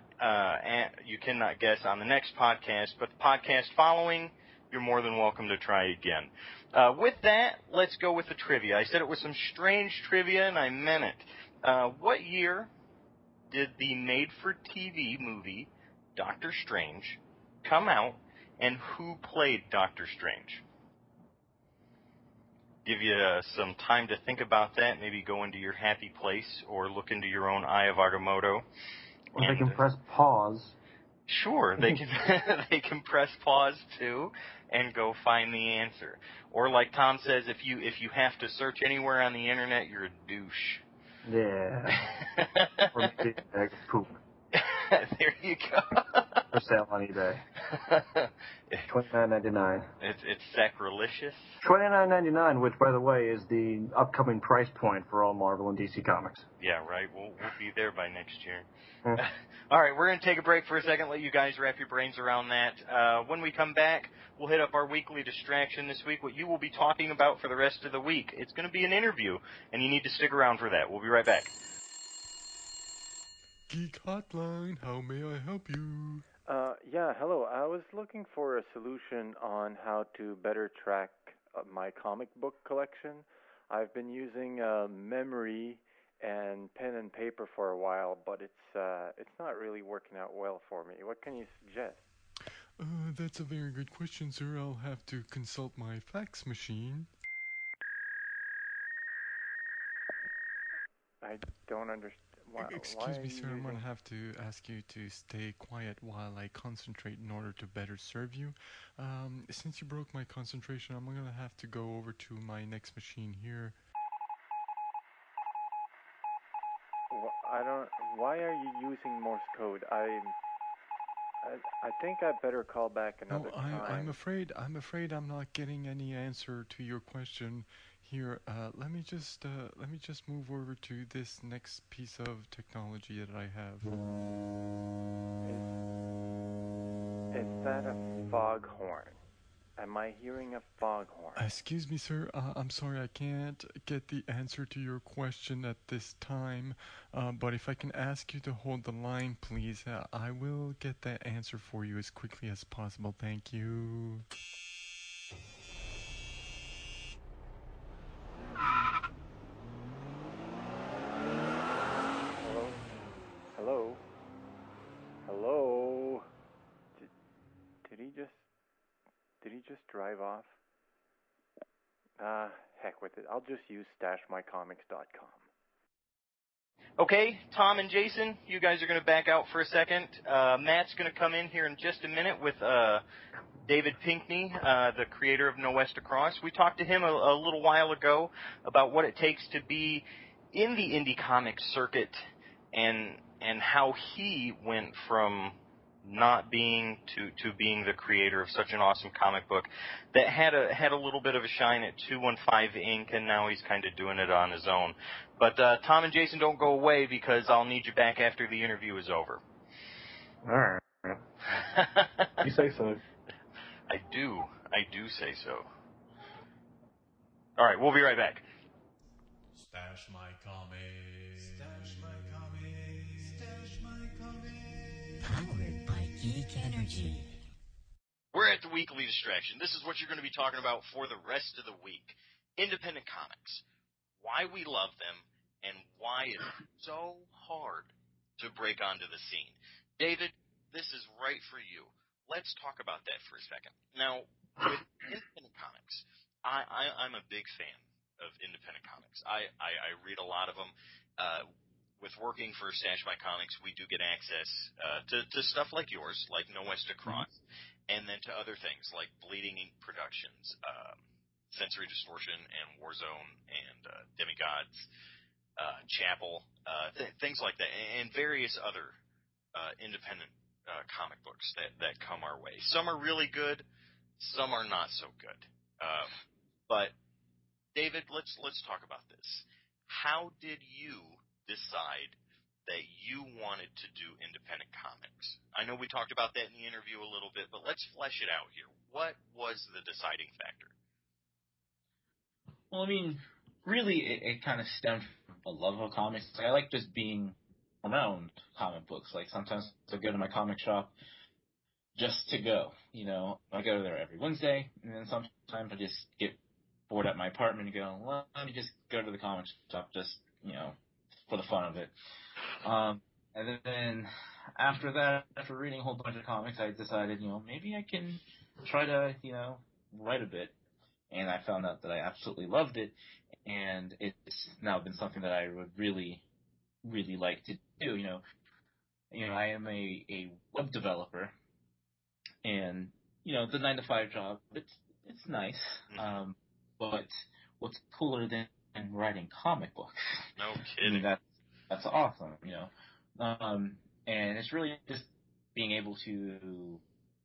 Speaker 1: guess on the next podcast, but the podcast following, you're more than welcome to try again. With that, let's go with the trivia. I said it was some strange trivia, and I meant it. What year did the made-for-TV movie Doctor Strange come out, and who played Doctor Strange? Give you some time to think about that. Maybe go into your happy place or look into your own Eye of Agamotto.
Speaker 2: Or they can press pause.
Speaker 1: Sure, they can they can press pause too and go find the answer. Or like Tom says, if you have to search anywhere on the internet, you're a douche.
Speaker 2: Yeah. Or maybe a bag of poop.
Speaker 1: There you go.
Speaker 2: for sale on eBay. $29.99.
Speaker 1: It's sacrilegious.
Speaker 2: $29.99, which, by the way, is the upcoming price point for all Marvel and DC comics.
Speaker 1: Yeah, right. We'll be there by next year.
Speaker 2: Hmm.
Speaker 1: All right, we're going to take a break for a second, let you guys wrap your brains around that. When we come back, we'll hit up our weekly distraction this week, what you will be talking about for the rest of the week. It's going to be an interview, and you need to stick around for that. We'll be right back.
Speaker 7: Geek Hotline, how may I help you?
Speaker 8: Yeah, hello. I was looking for a solution on how to better track my comic book collection. I've been using memory and pen and paper for a while, but it's not really working out well for me. What can you suggest?
Speaker 7: That's a very good question, sir. I'll have to consult my fax machine.
Speaker 8: I don't understand.
Speaker 7: Excuse me, sir. I'm going to have to ask you to stay quiet while I concentrate in order to better serve you. Since you broke my concentration, I'm going to have to go over to my next machine here.
Speaker 8: Why are you using Morse code? I think I better call back another time.
Speaker 7: I'm afraid I'm not getting any answer to your question here. Let me just move over to this next piece of technology that I have.
Speaker 8: Is that a foghorn? Am I hearing a foghorn?
Speaker 7: Excuse me, sir. I'm sorry, I can't get the answer to your question at this time. But if I can ask you to hold the line, please, I will get that answer for you as quickly as possible. Thank you.
Speaker 8: Hello? Hello? Did he just drive off? Heck with it. I'll just use StashMyComics.com.
Speaker 1: Okay, Tom and Jason, you guys are going to back out for a second. Matt's going to come in here in just a minute with David Pinkney, the creator of No West Across. We talked to him a little while ago about what it takes to be in the indie comic circuit and how he went from not being to being the creator of such an awesome comic book that had a little bit of a shine at 215 Inc., and now he's kind of doing it on his own. But Tom and Jason, don't go away, because I'll need you back after the interview is over.
Speaker 2: All right.
Speaker 3: You say so.
Speaker 1: I do say so. All right, we'll be right back.
Speaker 4: Stash my comics. Stash my comics. Stash my comics.
Speaker 5: Powered by Geek Energy.
Speaker 1: We're at the weekly distraction. This is what you're going to be talking about for the rest of the week. Independent comics. Why we love them, and why it's so hard to break onto the scene. David, this is right for you. Let's talk about that for a second. Now, with independent comics, I'm a big fan of independent comics. I read a lot of them. With working for Stash My Comics, we do get access to stuff like yours, like No West Across, and then to other things like Bleeding Ink Productions, Sensory Distortion, and Warzone, and Demigods, Chapel, things like that, and various other independent comic books that come our way. Some are really good, some are not so good. But David, let's talk about this. How did you decide that you wanted to do independent comics? I know we talked about that in the interview a little bit, but let's flesh it out here. What was the deciding factor?
Speaker 9: Well, I mean, really, it kind of stemmed from a love of comics. I like just being around comic books. Like, sometimes I go to my comic shop just to go. You know, I go there every Wednesday, and then sometimes I just get bored at my apartment and go, well, let me just go to the comic shop just, you know, for the fun of it. And then after that, after reading a whole bunch of comics, I decided, you know, maybe I can try to, you know, write a bit. And I found out that I absolutely loved it, and it's now been something that I would really, really like to do. You know, I am a web developer, and you know, the 9-to-5 job, it's nice. But what's cooler than writing comic books?
Speaker 1: No kidding.
Speaker 9: I mean, that's awesome. You know, and it's really just being able to,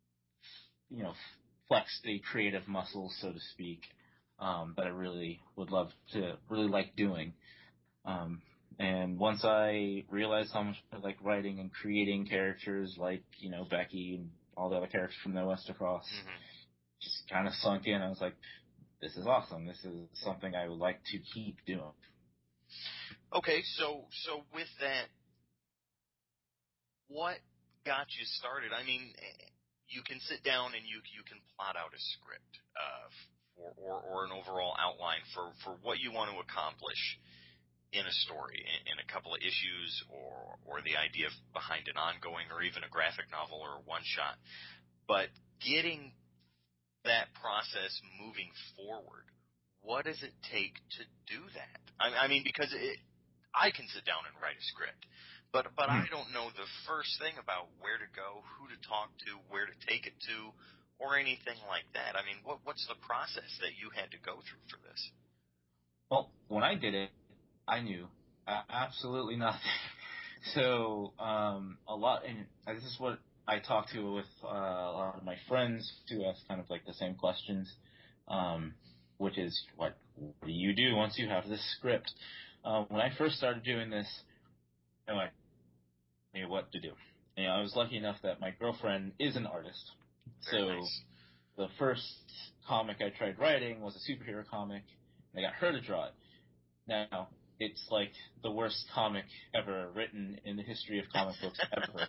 Speaker 9: flex the creative muscles, so to speak, that I really would love to really like doing. And once I realized how much I like writing and creating characters like, Becky and all the other characters from No West Across, just kind of sunk in. I was like, this is awesome. This is something I would like to keep doing.
Speaker 1: Okay, so with that, what got you started? I mean, you can sit down and you can plot out a script or an overall outline for what you want to accomplish in a story, in a couple of issues, or the idea behind an ongoing or even a graphic novel or a one-shot. But getting that process moving forward, what does it take to do that? I mean, because I can sit down and write a script, but I don't know the first thing about where to go, who to talk to, where to take it to, or anything like that. I mean, what's the process that you had to go through for this?
Speaker 9: Well, when I did it, I knew absolutely nothing. So a lot, and this is what I talked to with a lot of my friends who ask kind of like the same questions, which is what do you do once you have this script? When I first started doing this, I knew what to do. I was lucky enough that my girlfriend is an artist.
Speaker 1: Very
Speaker 9: so
Speaker 1: nice.
Speaker 9: The first comic I tried writing was a superhero comic, and I got her to draw it. Now, it's like the worst comic ever written in the history of comic books ever.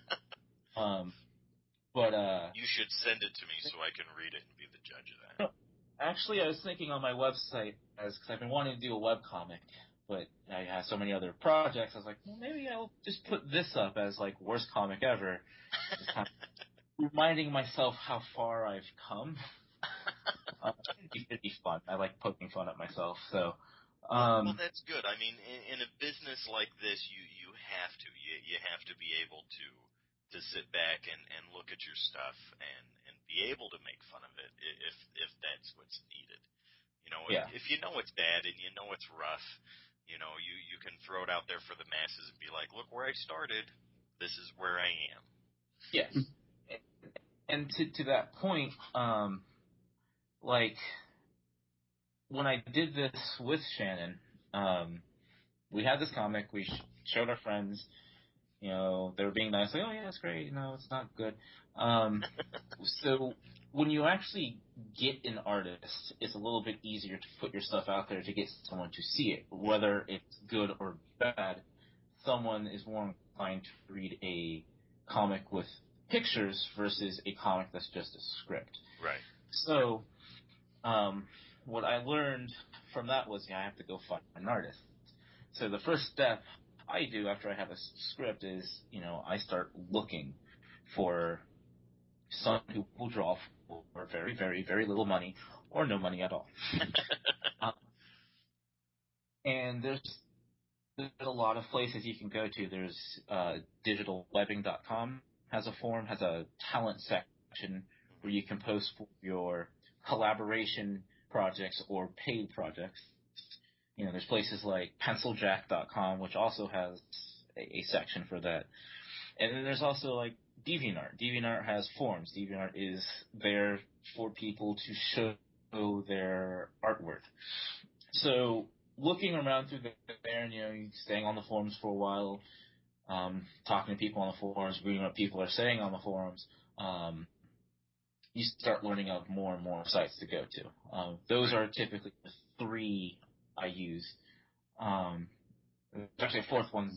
Speaker 1: You should send it to me so I can read it and be the judge of that.
Speaker 9: Actually, I was thinking on my website, because I've been wanting to do a webcomic, but I have so many other projects, I was like, well, maybe I'll just put this up as, like, worst comic ever. Just kind of reminding myself how far I've come. It'd be fun. I like poking fun at myself, so...
Speaker 1: well, that's good. I mean, in a business like this, you have to. You have to be able to sit back and look at your stuff and be able to make fun of it if that's what's needed. If you know it's bad and you know it's rough, you can throw it out there for the masses and be like, look where I started. This is where I am.
Speaker 9: Yes. And to that point, like, when I did this with Shannon, we had this comic, we showed our friends, they were being nice, like, oh yeah, it's great, no, it's not good. So when you actually get an artist, it's a little bit easier to put your stuff out there to get someone to see it. Whether it's good or bad, someone is more inclined to read a comic with pictures versus a comic that's just a script.
Speaker 1: Right.
Speaker 9: So, what I learned from that was, I have to go find an artist. So the first step I do after I have a script is, I start looking for someone who will draw for very, very, very little money or no money at all. And there's a lot of places you can go to. There's digitalwebbing.com has a forum, has a talent section where you can post for your collaboration projects or paid projects. There's places like penciljack.com, which also has a section for that. And then there's also like DeviantArt. DeviantArt has forums. DeviantArt is there for people to show their artwork. So looking around through there and, staying on the forums for a while, talking to people on the forums, reading what people are saying on the forums, you start learning of more and more sites to go to. Those are typically the three I use. There's actually a fourth one,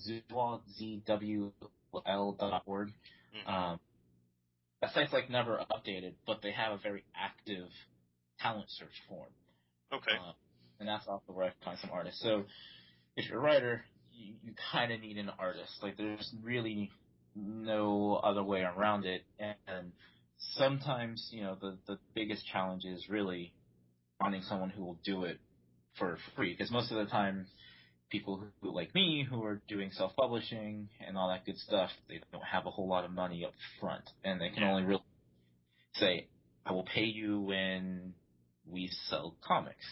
Speaker 9: ZWL.org. That site's like never updated, but they have a very active talent search forum.
Speaker 1: Okay.
Speaker 9: And that's also where I find some artists. So if you're a writer, you kind of need an artist. Like, there's really no other way around it. And sometimes, the biggest challenge is really finding someone who will do it for free. Because most of the time, people who, like me, who are doing self-publishing and all that good stuff, they don't have a whole lot of money up front. And they can only really say, I will pay you when we sell comics,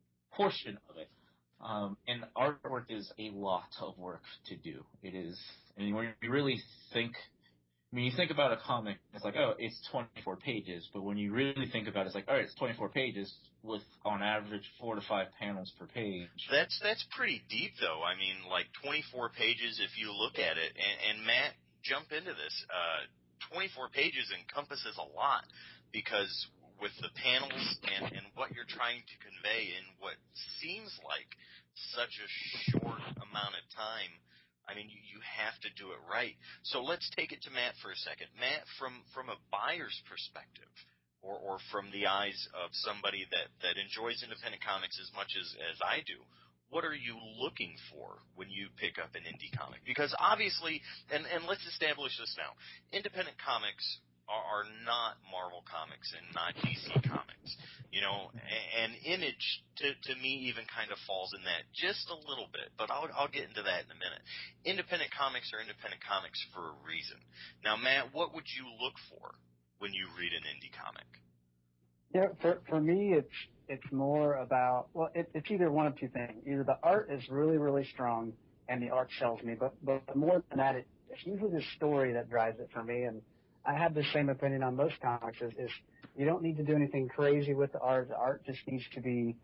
Speaker 9: portion of it. And artwork is a lot of work to do. It is And when you really think, I mean, you think about a comic, it's like, oh, it's 24 pages. But when you really think about it, it's like, all right, it's 24 pages with, on average, 4 to 5 panels per page.
Speaker 1: That's pretty deep, though. I mean, like 24 pages if you look at it. And Matt, jump into this. 24 pages encompasses a lot because with the panels and what you're trying to convey in what seems like such a short amount of time, I mean, you have to do it right. So let's take it to Matt for a second. Matt, from a buyer's perspective, or from the eyes of somebody that enjoys independent comics as much as I do, what are you looking for when you pick up an indie comic? Because obviously, and let's establish this now, independent comics are not Marvel Comics and not DC Comics. You know, and Image, to me, even kind of falls in that just a little bit, but I'll get into that in a minute. Independent comics are independent comics for a reason. Now, Matt, what would you look for when you read an indie comic?
Speaker 10: Yeah, for me, it's more about, well, it's either one of two things. Either the art is really, really strong and the art sells me, but more than that, it's usually the story that drives it for me. And I have the same opinion on most comics is you don't need to do anything crazy with the art. The art just needs to be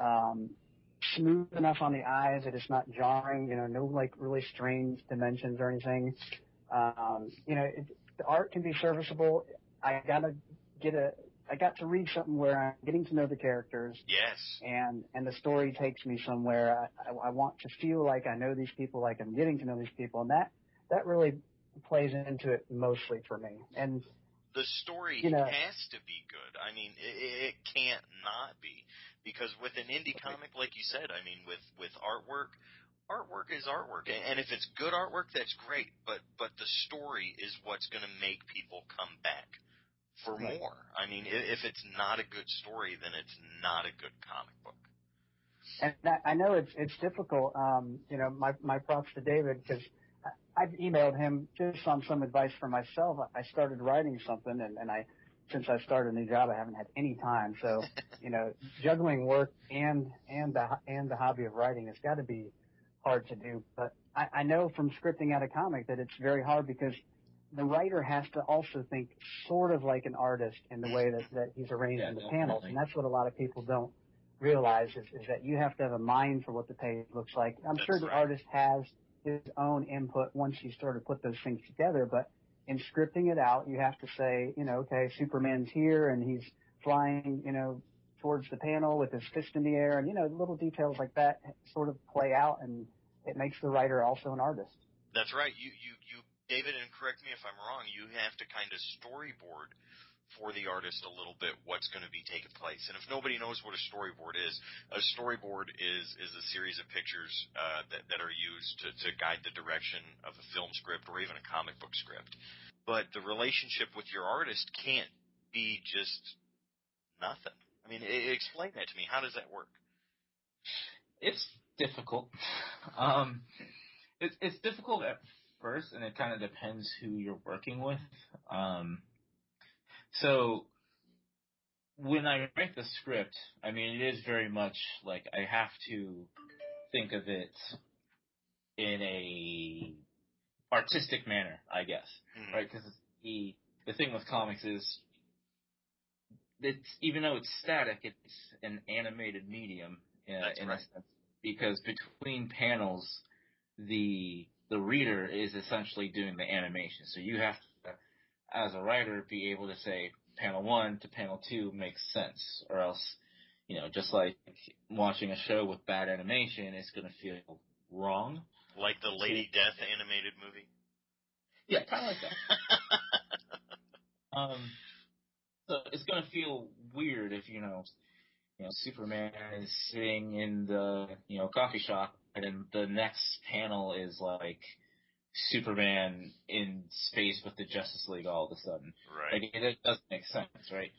Speaker 10: smooth enough on the eyes that it's not jarring, you know, no like really strange dimensions or anything. You know, the art can be serviceable. I got to read something where I'm getting to know the characters.
Speaker 1: Yes. And
Speaker 10: the story takes me somewhere. I want to feel like I know these people, like I'm getting to know these people, and that really plays into it mostly for me. And
Speaker 1: the story has to be good. I mean, it can't not be, because with an indie comic, like you said, I mean, with artwork is artwork, and if it's good artwork, that's great. But the story is what's going to make people come back for more. I mean, if it's not a good story, then it's not a good comic book.
Speaker 10: And I know it's difficult. You know, my props to David, because I've emailed him just on some advice for myself. I started writing something, and since I started a new job, I haven't had any time. So, you know, juggling work and the hobby of writing has got to be hard to do. But I know from scripting out a comic that it's very hard because the writer has to also think sort of like an artist in the way that he's arranging the panels. And that's what a lot of people don't realize is that you have to have a mind for what the page looks like. I'm sure the artist has his own input once you sort of put those things together, but in scripting it out, you have to say, you know, okay, Superman's here and he's flying, you know, towards the panel with his fist in the air, and, you know, little details like that sort of play out, and it makes the writer also an artist.
Speaker 1: That's right. You David, and correct me if I'm wrong, you have to kind of storyboard for the artist a little bit what's going to be taking place. And if nobody knows what a storyboard is a series of pictures that are used to guide the direction of a film script or even a comic book script. But the relationship with your artist can't be just nothing. I mean, explain that to me. How does that work?
Speaker 9: It's difficult. It's difficult at first, and it kind of depends who you're working with. So when I write the script, I mean, it is very much like I have to think of it in a artistic manner, I guess, right? Because the thing with comics is, it's, even though it's static, it's an animated medium in a sense, because between panels, the reader is essentially doing the animation. So you have to, as a writer, be able to say panel 1 to panel 2 makes sense, or else, you know, just like watching a show with bad animation, it's going to feel wrong.
Speaker 1: Like the Lady Death animated movie?
Speaker 9: Yeah, kind of like that. So it's going to feel weird if, you know, Superman is sitting in the, you know, coffee shop, and then the next panel is like Superman in space with the Justice League all of a sudden.
Speaker 1: Right.
Speaker 9: Like, it doesn't make sense, right?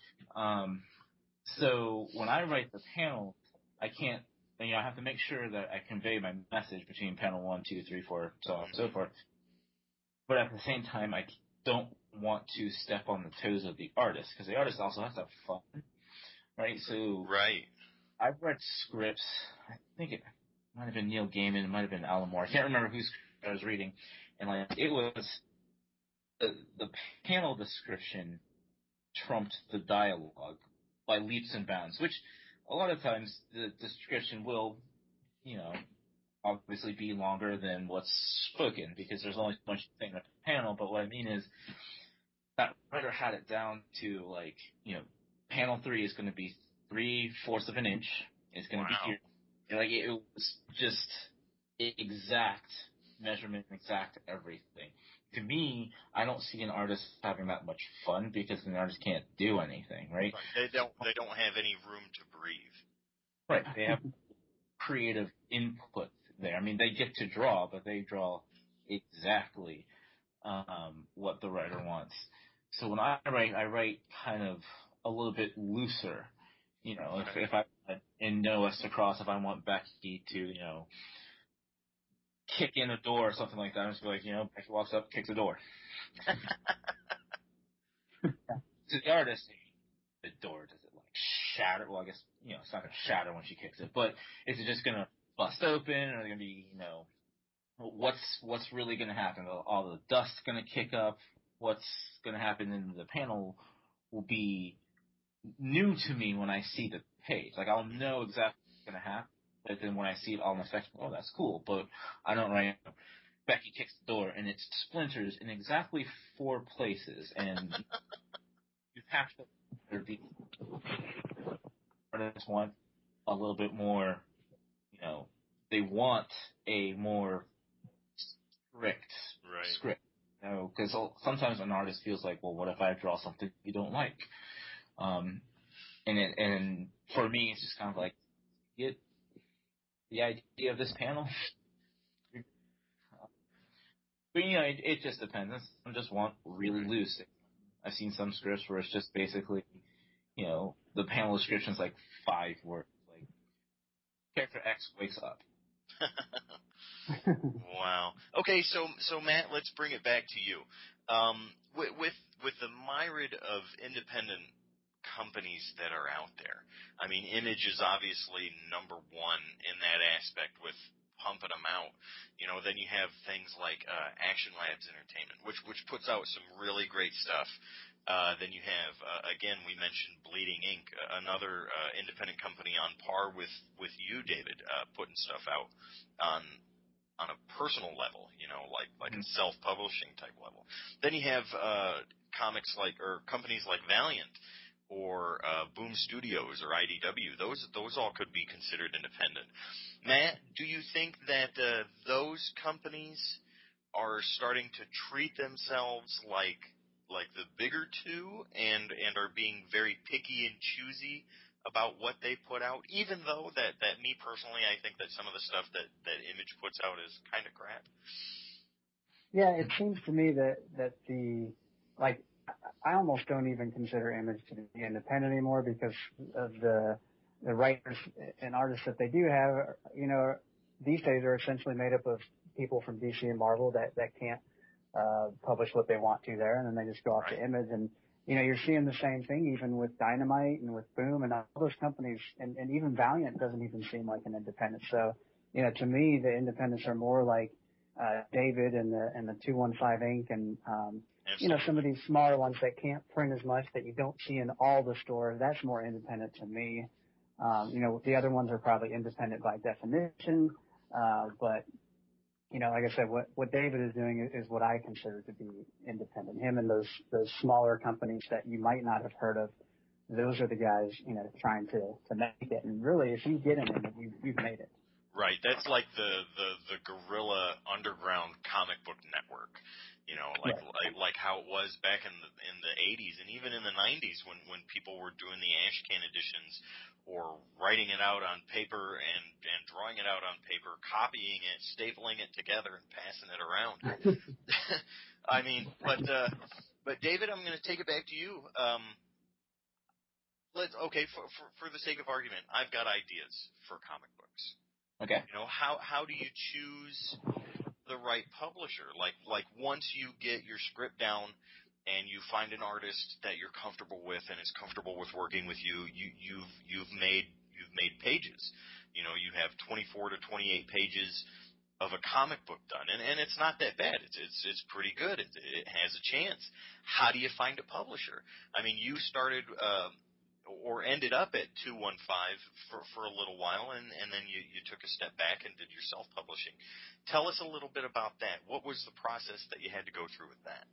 Speaker 9: So when I write the panel, I can't, you know, I have to make sure that I convey my message between panel 1, 2, 3, 4, so on and so forth. But at the same time, I don't want to step on the toes of the artist, because the artist also has to have fun, right? So I've read scripts. I think it might have been Neil Gaiman, it might have been Alan Moore. I can't remember who I was reading, and like it was the panel description trumped the dialogue by leaps and bounds, which a lot of times the description will, obviously be longer than what's spoken because there's only so much thing in the panel. But what I mean is that writer had it down to like, panel 3 is going to be 3/4 of an inch. It's going to be here. Like it was just exact measurement, exact everything. To me, I don't see an artist having that much fun because an artist can't do anything, right?
Speaker 11: They don't have any room to breathe.
Speaker 9: Right. They have creative input there. I mean, they get to draw, but they draw exactly what the writer wants. So when I write kind of a little bit looser. If I in No West Across, if I want Becky to, kick in a door or something like that, I'm just like, Becky walks up, kicks the door. To the artist, the door, does it like shatter? Well, I guess, it's not going to shatter when she kicks it, but is it just going to bust open? Or are they going to be, what's really going to happen? All the dust's going to kick up. What's going to happen in the panel will be new to me when I see the page. Like, I'll know exactly what's going to happen, but then when I see it all in the section, oh, that's cool. But I don't write, Becky kicks the door, and it splinters in exactly 4 places, and you have to, artists want a little bit more, they want a more strict script. Because sometimes an artist feels like, well, what if I draw something you don't like? And for me, it's just kind of like, get the idea of this panel. But, it just depends. Some just want really loose. I've seen some scripts where it's just basically, the panel description's like 5 words. Like, character X wakes up.
Speaker 11: Wow. Okay, so Matt, let's bring it back to you. With the myriad of independent companies that are out there, I mean, Image is obviously number one in that aspect with pumping them out. Then you have things like Action Labs Entertainment, which puts out some really great stuff. Then you have, again, we mentioned Bleeding Ink, another independent company on par with you, David, putting stuff out on a personal level, like a self-publishing type level. Then you have companies like Valiant or Boom Studios or IDW. Those all could be considered independent. Matt, do you think that those companies are starting to treat themselves like the bigger two and are being very picky and choosy about what they put out, even though that me personally, I think that some of the stuff that Image puts out is kind of crap?
Speaker 10: Yeah, it seems to me that I almost don't even consider Image to be independent anymore because of the writers and artists that they do have. These days are essentially made up of people from DC and Marvel that can't publish what they want to there, and then they just go off to Image. And you're seeing the same thing even with Dynamite and with Boom and all those companies, and even Valiant doesn't even seem like an independent. So, to me, the independents are more like David and the 215 Inc. and some of these smaller ones that can't print as much, that you don't see in all the stores. That's more independent to me. The other ones are probably independent by definition, but like I said, what David is doing is what I consider to be independent. Him and those smaller companies that you might not have heard of, those are the guys, trying to make it. And really, if you get in it, you've made it.
Speaker 11: Right. That's like the guerrilla underground comic book network. Like how it was back in the 80s and even in the 90s when people were doing the ashcan editions or writing it out on paper and drawing it out on paper, copying it, stapling it together and passing it around. I mean, but David, I'm going to take it back to you. For the sake of argument, I've got ideas for comic books.
Speaker 9: Okay.
Speaker 11: How do you choose the right publisher? Like once you get your script down and you find an artist that you're comfortable with and is comfortable with working with you've made pages. You have 24 to 28 pages of a comic book done, and it's not that bad. It's pretty good. It has a chance. How do you find a publisher? I mean, you started or ended up at 215 for a little while, and then you took a step back and did your self-publishing. Tell us a little bit about that. What was the process that you had to go through with that?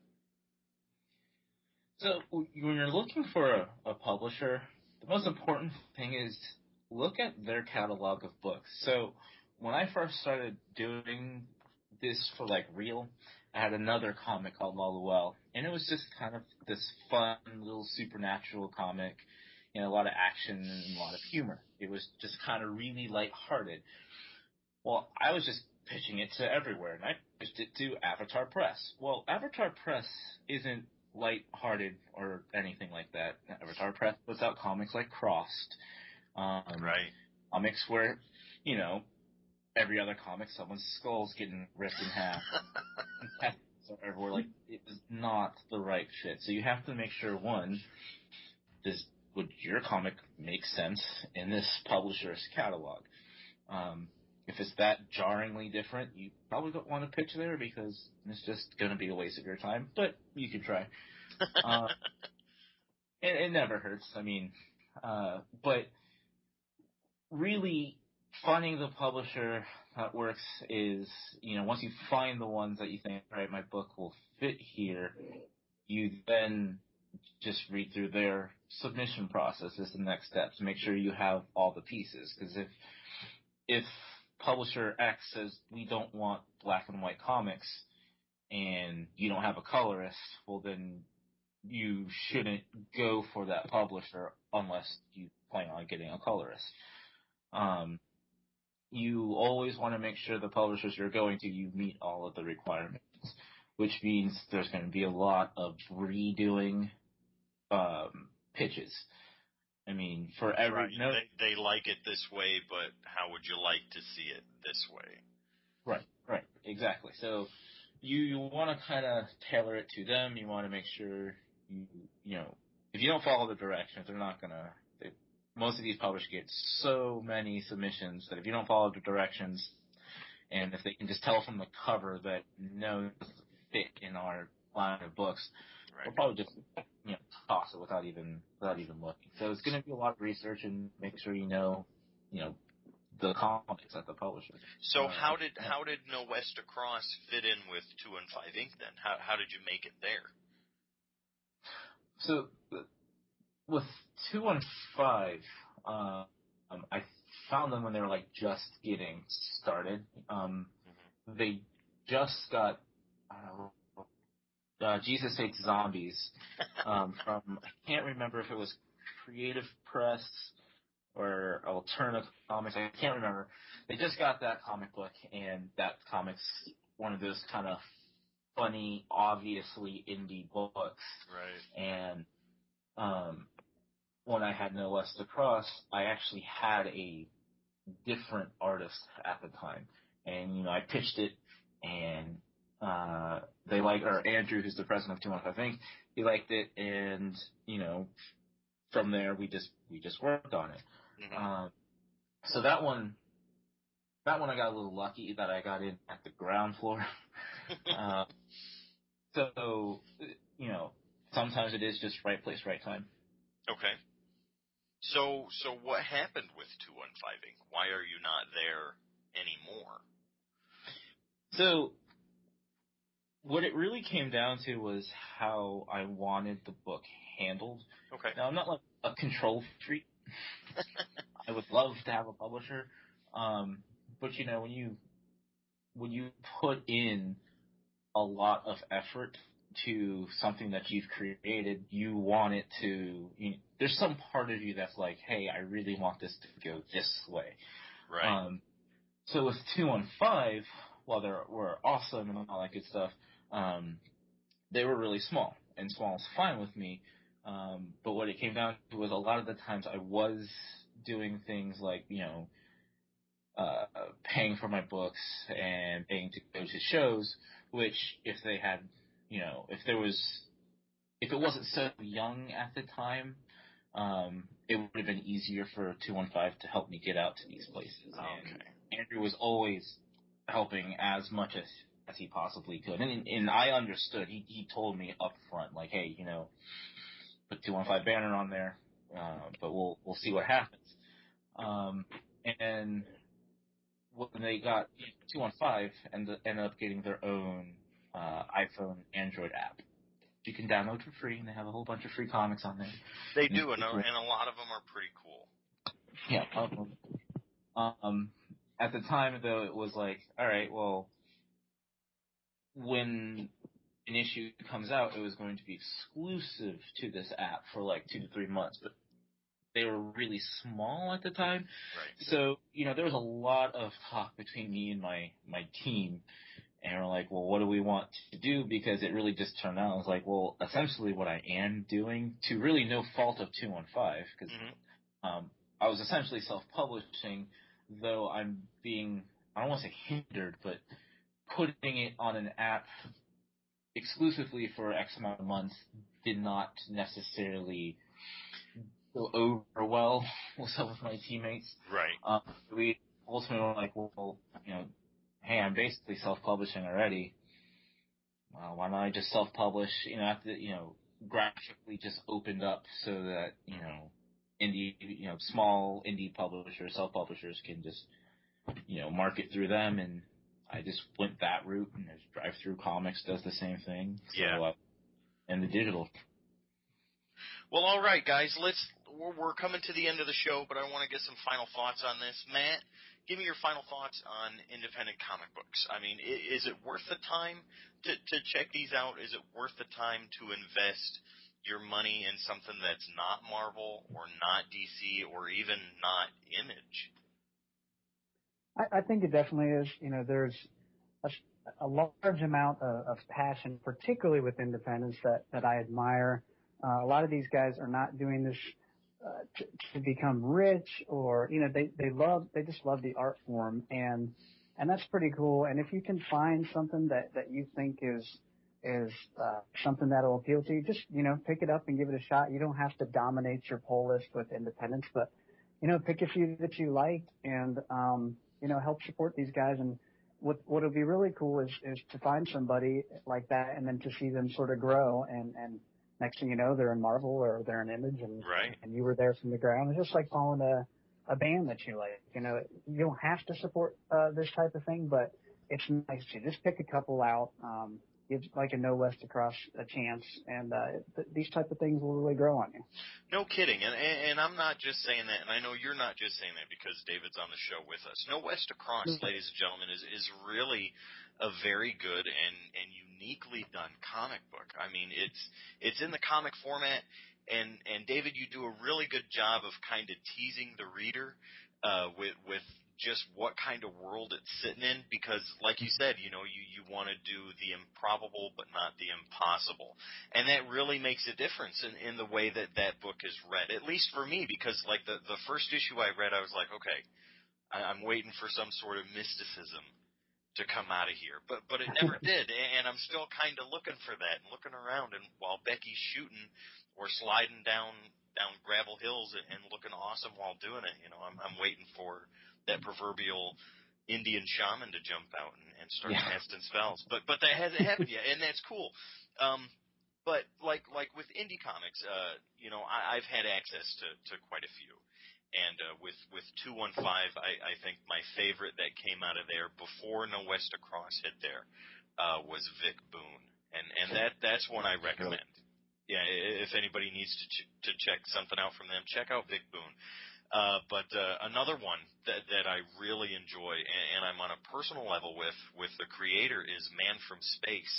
Speaker 9: So when you're looking for a publisher, the most important thing is look at their catalog of books. So when I first started doing this for like real, I had another comic called Laluel, and it was just kind of this fun little supernatural comic, a lot of action and a lot of humor. It was just kind of really lighthearted. Well, I was just pitching it to everywhere, and I pitched it to Avatar Press. Well, Avatar Press isn't lighthearted or anything like that. Avatar Press puts out comics like Crossed.
Speaker 11: Right.
Speaker 9: Comics where, every other comic, someone's skull's getting ripped in half. Everywhere, like, it is not the right fit. So you have to make sure, one, would your comic make sense in this publisher's catalog? If it's that jarringly different, you probably don't want to pitch there because it's just going to be a waste of your time, but you can try. It never hurts. I mean, but really finding the publisher that works is, once you find the ones that you think, right, my book will fit here, you then just read through their submission process as the next step to make sure you have all the pieces. Because if publisher X says we don't want black and white comics and you don't have a colorist, well then you shouldn't go for that publisher unless you plan on getting a colorist. You always want to make sure the publishers you're going to, you meet all of the requirements, which means there's going to be a lot of redoing pitches. I mean, for every...
Speaker 11: Right. They like it this way, but how would you like to see it this way?
Speaker 9: Right, exactly. So you want to kind of tailor it to them. You want to make sure if you don't follow the directions, they're not going to... Most of these publishers get so many submissions that if you don't follow the directions, and if they can just tell from the cover that no, it doesn't fit in our line of books, we'll probably just toss it without even looking. So it's going to be a lot of research and make sure the comics at the publisher.
Speaker 11: So how did No West Across fit in with 215 Inc. then? How did you make it there?
Speaker 9: So with 215, I found them when they were like just getting started. They just got Jesus Hates Zombies from, I can't remember if it was Creative Press or Alterna Comics. I can't remember. They just got that comic book, and that comic's one of those kind of funny, obviously indie books.
Speaker 11: Right.
Speaker 9: And when I had No West Across, I actually had a different artist at the time. And, I pitched it, and they or Andrew, who's the president of 215 Inc., he liked it, and, from there we just worked on it.
Speaker 11: Mm-hmm.
Speaker 9: So that one I got a little lucky that I got in at the ground floor. So, sometimes it is just right place, right time.
Speaker 11: Okay. So what happened with 215 Inc.? Why are you not there anymore?
Speaker 9: So what it really came down to was how I wanted the book handled.
Speaker 11: Okay.
Speaker 9: Now, I'm not like a control freak. I would love to have a publisher. But when you put in a lot of effort to something that you've created, you want it to, there's some part of you that's like, hey, I really want this to go this way.
Speaker 11: Right.
Speaker 9: So with 215, while they were awesome and all that good stuff, they were really small, and small is fine with me. But what it came down to was a lot of the times I was doing things like, paying for my books and paying to go to shows, which if they had, if it wasn't so young at the time, it would have been easier for 215 to help me get out to these places.
Speaker 11: Okay.
Speaker 9: And Andrew was always helping as much as he possibly could. And I understood. He told me up front, like, hey, put 215 banner on there, but we'll see what happens. And when they got 215 and ended up getting their own iPhone Android app. You can download for free, and they have a whole bunch of free comics on there.
Speaker 11: They do, and a lot of them are pretty cool.
Speaker 9: Yeah. At the time, though, it was like, all right, well, when an issue comes out, it was going to be exclusive to this app for like 2 to 3 months, but they were really small at the time.
Speaker 11: Right.
Speaker 9: So, there was a lot of talk between me and my team. And we're like, well, what do we want to do? Because it really just turned out, I was like, well, essentially what I am doing, to really no fault of 215, because I was essentially self-publishing, though I'm being, I don't want to say hindered, but putting it on an app exclusively for X amount of months did not necessarily go over well with some of my teammates.
Speaker 11: Right.
Speaker 9: We ultimately were like, well, hey, I'm basically self-publishing already. Why don't I just self-publish? After graphically just opened up so that indie, small indie publishers, self-publishers can just market through them, and I just went that route. And there's Drive-Thru Comics does the same thing. So,
Speaker 11: yeah.
Speaker 9: And the digital.
Speaker 11: Well, all right, guys. We're coming to the end of the show, but I want to get some final thoughts on this. Matt, give me your final thoughts on independent comic books. I mean, is it worth the time to check these out? Is it worth the time to invest your money in something that's not Marvel or not DC or even not Image?
Speaker 10: I think it definitely is. There's a large amount of passion, particularly with independents, that I admire. A lot of these guys are not doing this to become rich, or they just love the art form, and that's pretty cool. And if you can find something that you think is something that'll appeal to you, just pick it up and give it a shot. You don't have to dominate your pull list with independents, but pick a few that you like and help support these guys. And what'll be really cool is to find somebody like that and then to see them sort of grow, and next thing you know, they're in Marvel or they're in Image, and
Speaker 11: right.
Speaker 10: and you were there from the ground. It's just like following a band that you like. You don't have to support this type of thing, but it's nice to just pick a couple out, give like a No West Across a chance, and these type of things will really grow on you.
Speaker 11: No kidding, and I'm not just saying that, and I know you're not just saying that because David's on the show with us. No West Across, ladies and gentlemen, is really a very good and uniquely done comic book. I mean, it's in the comic format, and David, you do a really good job of kind of teasing the reader with just what kind of world it's sitting in, because like you said, you want to do the improbable but not the impossible, and that really makes a difference in the way that book is read, at least for me, because like the first issue I read, I was like, okay, I'm waiting for some sort of mysticism to come out of here, but it never did, and I'm still kind of looking for that and looking around, and while Becky's shooting or sliding down gravel hills and looking awesome while doing it, I'm waiting for that proverbial Indian shaman to jump out and start casting spells, but that hasn't happened yet, and that's cool. But like with indie comics, I've had access to quite a few. And with 215, I think my favorite that came out of there before No West Across hit there was Vic Boone, and that's one I recommend. Yeah, if anybody needs to check something out from them, check out Vic Boone. But another one that I really enjoy, and I'm on a personal level with the creator, is Man from Space.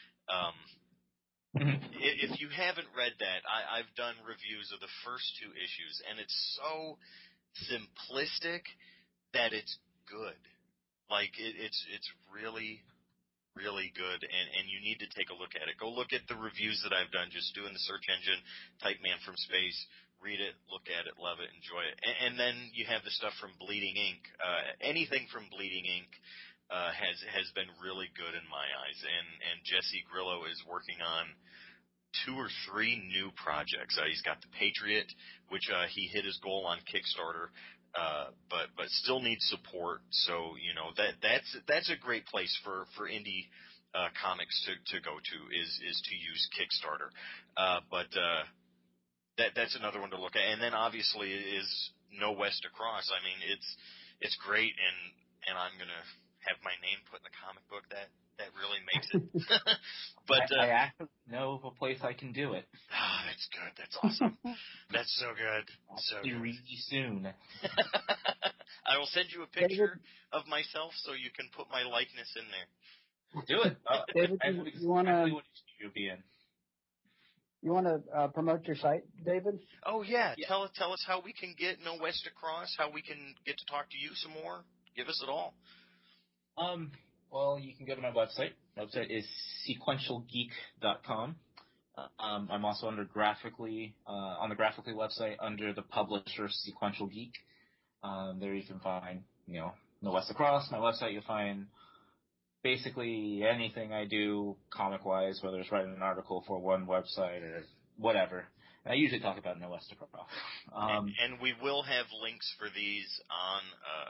Speaker 11: If you haven't read that, I've done reviews of the first 2 issues, and it's so simplistic that it's good. Like it's really, really good, and you need to take a look at it. Go look at the reviews that I've done. Just do in the search engine, type Man from Space, read it, look at it, love it, enjoy it. And then you have the stuff from Bleeding Ink. Anything from Bleeding Ink has been really good in my eyes, and Jesse Grillo is working on 2 or 3 new projects. He's got The Patriot, which he hit his goal on Kickstarter. but still needs support. So that's a great place for indie comics to go to is to use Kickstarter. But that's another one to look at. And then obviously is No West Across. I mean, it's great, and I'm gonna have my name put in the comic book. That really makes it. But
Speaker 9: I actually know of a place I can do it.
Speaker 11: Ah, that's good. That's awesome. That's so good. So good.
Speaker 9: Really soon.
Speaker 11: I will send you a picture of myself so you can put my likeness in there.
Speaker 9: Do it.
Speaker 10: David, you want to
Speaker 9: be in.
Speaker 10: You want to promote your site, David?
Speaker 11: Oh yeah. Tell us how we can get No West Across, how we can get to talk to you some more. Give us it all.
Speaker 9: Well, you can go to my website. My website is sequentialgeek.com. I'm also under Graphically, on the Graphically website under the publisher Sequential Geek. There you can find, No West Across, my website. You'll find basically anything I do comic-wise, whether it's writing an article for one website or whatever. And I usually talk about No West Across.
Speaker 11: And we will have links for these on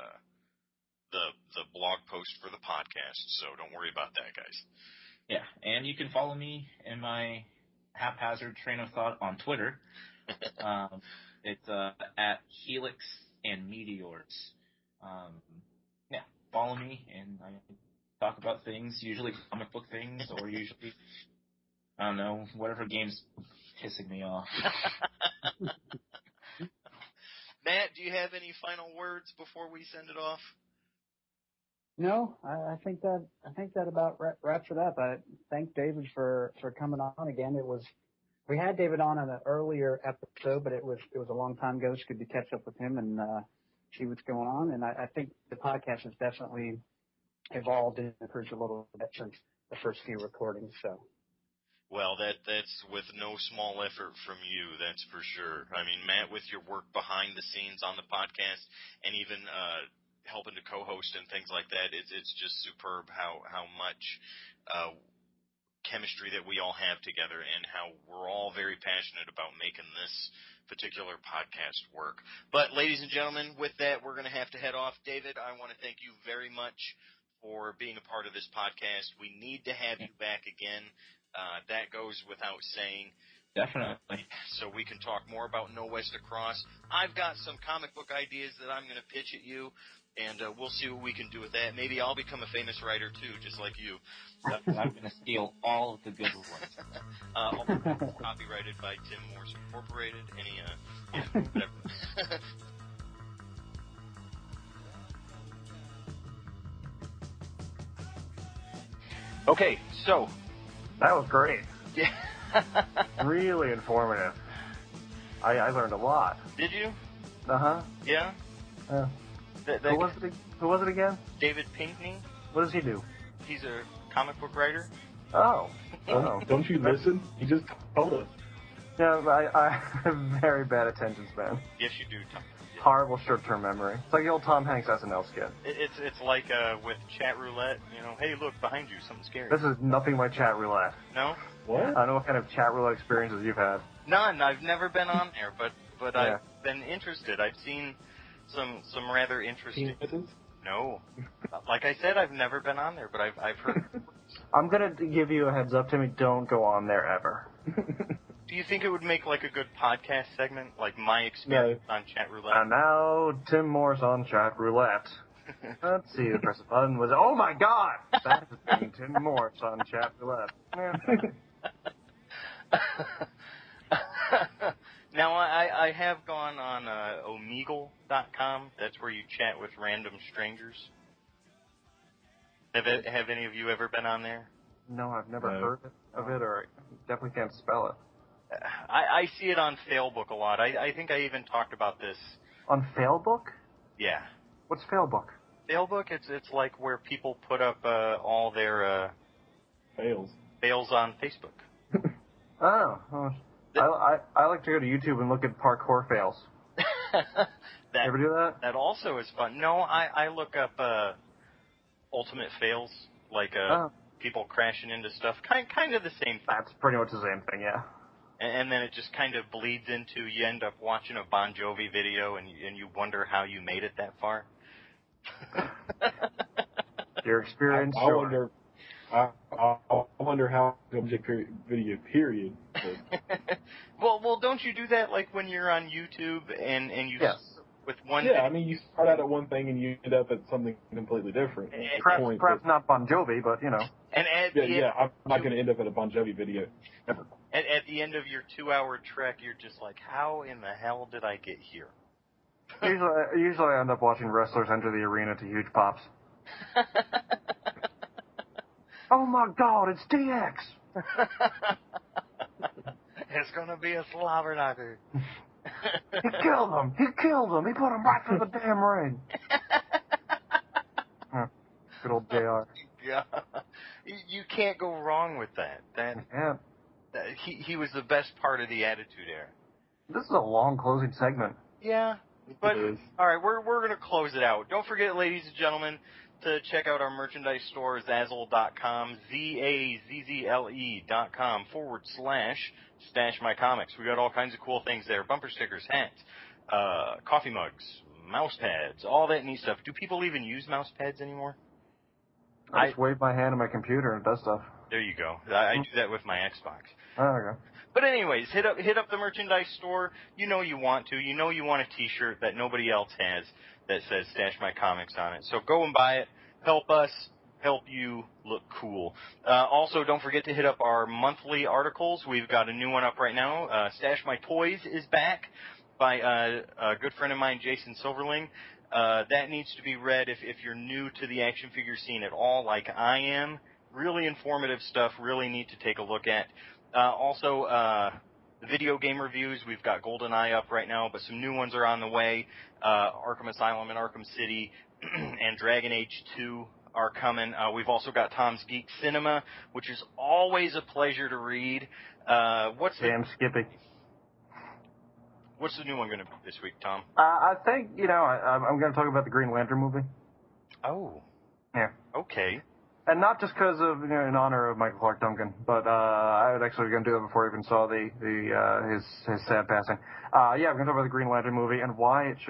Speaker 11: the blog post for the podcast, so don't worry about that, guys.
Speaker 9: Yeah, and you can follow me in my haphazard train of thought on Twitter. It's at Helix and Meteors. Yeah, follow me, and I talk about things, usually comic book things, or usually, I don't know, whatever game's pissing me off.
Speaker 11: Matt, do you have any final words before we send it off?
Speaker 10: No, I think that about wraps it up. I thank David for coming on again. We had David on an earlier episode, but it was a long time ago. It's good to catch up with him and see what's going on. And I think the podcast has definitely evolved and improved a little bit since the first few recordings. So.
Speaker 11: Well, that's with no small effort from you, that's for sure. I mean, Matt, with your work behind the scenes on the podcast, and even helping to co-host and things like that, it's just superb how much chemistry that we all have together, and how we're all very passionate about making this particular podcast work. But, ladies and gentlemen, with that, we're going to have to head off. David, I want to thank you very much for being a part of this podcast. We need to have you back again. That goes without saying.
Speaker 9: Definitely.
Speaker 11: So we can talk more about No West Across. I've got some comic book ideas that I'm going to pitch at you, and we'll see what we can do with that. Maybe I'll become a famous writer, too, just like you.
Speaker 9: I'm going to steal all of the good ones.
Speaker 11: All copyrighted by Tim Morse Incorporated. Whatever. Okay, so.
Speaker 2: That was great.
Speaker 11: Yeah.
Speaker 2: Really informative. I learned a lot.
Speaker 11: Did you?
Speaker 2: Uh-huh.
Speaker 11: Yeah?
Speaker 2: Who was it again?
Speaker 11: David Pinkney.
Speaker 2: What does he do?
Speaker 11: He's a comic book writer.
Speaker 2: Oh.
Speaker 3: Don't you listen? He just told us.
Speaker 2: Yeah, I have very bad attention span.
Speaker 11: Yes, you do, Tom.
Speaker 2: Horrible short-term memory. It's like the old Tom Hanks SNL skit.
Speaker 1: It's like with chat roulette, hey, look, behind you, something scary.
Speaker 2: This is nothing like chat roulette.
Speaker 1: No?
Speaker 3: What?
Speaker 2: I don't know what kind of chat roulette experiences you've had.
Speaker 1: None. I've never been on there, but yeah. I've been interested. I've seen some rather interesting... No. Like I said, I've never been on there, but I've heard...
Speaker 2: I'm going to give you a heads up, Timmy. Don't go on there ever.
Speaker 1: Do you think it would make like a good podcast segment, like my experience on chat roulette?
Speaker 2: And now, Tim Morse on chat roulette. Let's see, the press button was, oh my god! That has been Tim Morse on chat roulette.
Speaker 1: Now, I have gone on Omegle.com. That's where you chat with random strangers. Have any of you ever been on there?
Speaker 2: No, I've never heard of it, or I definitely can't spell it.
Speaker 1: I see it on Failbook a lot. I think I even talked about this.
Speaker 2: On Failbook?
Speaker 1: Yeah.
Speaker 2: What's Failbook?
Speaker 1: Failbook, it's like where people put up all their fails on Facebook.
Speaker 2: Oh. I like to go to YouTube and look at parkour fails.
Speaker 1: You
Speaker 2: ever do that?
Speaker 1: That also is fun. No, I look up ultimate fails, like people crashing into stuff. Kind of the same thing.
Speaker 2: That's pretty much the same thing, yeah.
Speaker 1: And then it just kind of bleeds into, you end up watching a Bon Jovi video and you wonder how you made it that far.
Speaker 2: Your experience.
Speaker 3: I wonder. I wonder how object video period.
Speaker 1: Well, don't you do that like when you're on YouTube and you with one?
Speaker 3: Yeah, I mean you start out at one thing and you end up at something completely different.
Speaker 2: Perhaps not Bon Jovi, but you know.
Speaker 1: And
Speaker 3: I'm not going to end up at a Bon Jovi video ever.
Speaker 1: And at the end of your 2-hour trek, you're just like, how in the hell did I get here?
Speaker 2: Usually I end up watching wrestlers enter the arena to huge pops. Oh my God, it's DX!
Speaker 1: It's gonna be a slobber knocker.
Speaker 2: He killed him! He put him right through the damn ring! Good old JR.
Speaker 1: Yeah. You can't go wrong with that. He was the best part of the Attitude Era.
Speaker 2: This is a long closing segment.
Speaker 1: Yeah. But, alright, we're gonna close it out. Don't forget, ladies and gentlemen, to check out our merchandise store, Zazzle.com, ZAZZLE.com /Stash My Comics. We got all kinds of cool things there. Bumper stickers, hats, coffee mugs, mouse pads, all that neat stuff. Do people even use mouse pads anymore?
Speaker 2: I just wave my hand on my computer and it does stuff.
Speaker 1: There you go. I do that with my Xbox.
Speaker 2: Oh, okay.
Speaker 1: But anyways, hit up the merchandise store. You know you want to. You know you want a T-shirt that nobody else has that says Stash My Comics on it. So go and buy it. Help us. Help you look cool. Also, don't forget to hit up our monthly articles. We've got a new one up right now. Stash My Toys is back by a good friend of mine, Jason Silverling. That needs to be read if you're new to the action figure scene at all, like I am. Really informative stuff. Really need to take a look at. Also, the video game reviews, we've got GoldenEye up right now, but some new ones are on the way. Arkham Asylum and Arkham City and Dragon Age 2 are coming. We've also got Tom's Geek Cinema, which is always a pleasure to read.
Speaker 2: Skippy.
Speaker 1: What's the new one going to be this week, Tom?
Speaker 2: I think, I'm going to talk about the Green Lantern movie.
Speaker 1: Oh.
Speaker 2: Yeah.
Speaker 1: Okay.
Speaker 2: And not just because of, in honor of Michael Clark Duncan, but I was actually going to do it before I even saw his sad passing. I'm going to talk about the Green Lantern movie and why it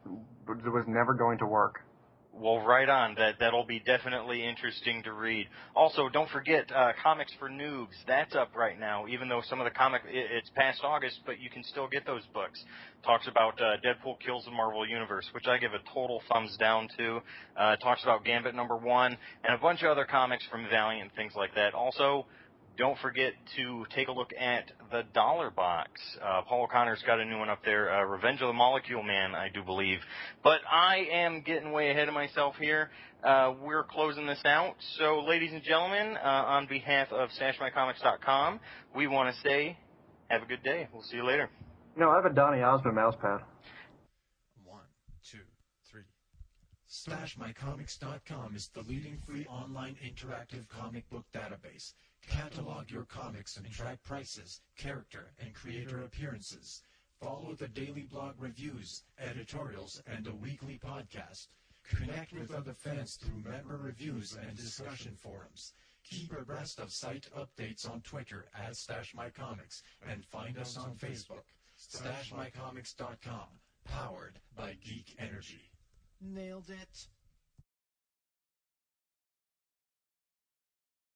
Speaker 2: was never going to work.
Speaker 1: Well, right on. That'll be definitely interesting to read. Also, don't forget Comics for Noobs. That's up right now, even though some of the it's past August, but you can still get those books. Talks about Deadpool kills the Marvel Universe, which I give a total thumbs down to. Talks about Gambit #1 and a bunch of other comics from Valiant and things like that. Also, don't forget to take a look at the Dollar Box. Paul O'Connor's got a new one up there, Revenge of the Molecule Man, I do believe. But I am getting way ahead of myself here. We're closing this out. So, ladies and gentlemen, on behalf of StashMyComics.com, we want to say, have a good day. We'll see you later.
Speaker 2: I have a Donny Osmond mouse pad.
Speaker 12: 1, 2, 3. StashMyComics.com is the leading free online interactive comic book database. Catalog your comics and track prices, character, and creator appearances. Follow the daily blog reviews, editorials, and a weekly podcast. Connect with other fans through member reviews and discussion forums. Keep abreast of site updates on Twitter at StashMyComics and find us on Facebook. StashMyComics.com, powered by Geek Energy.
Speaker 13: Nailed it.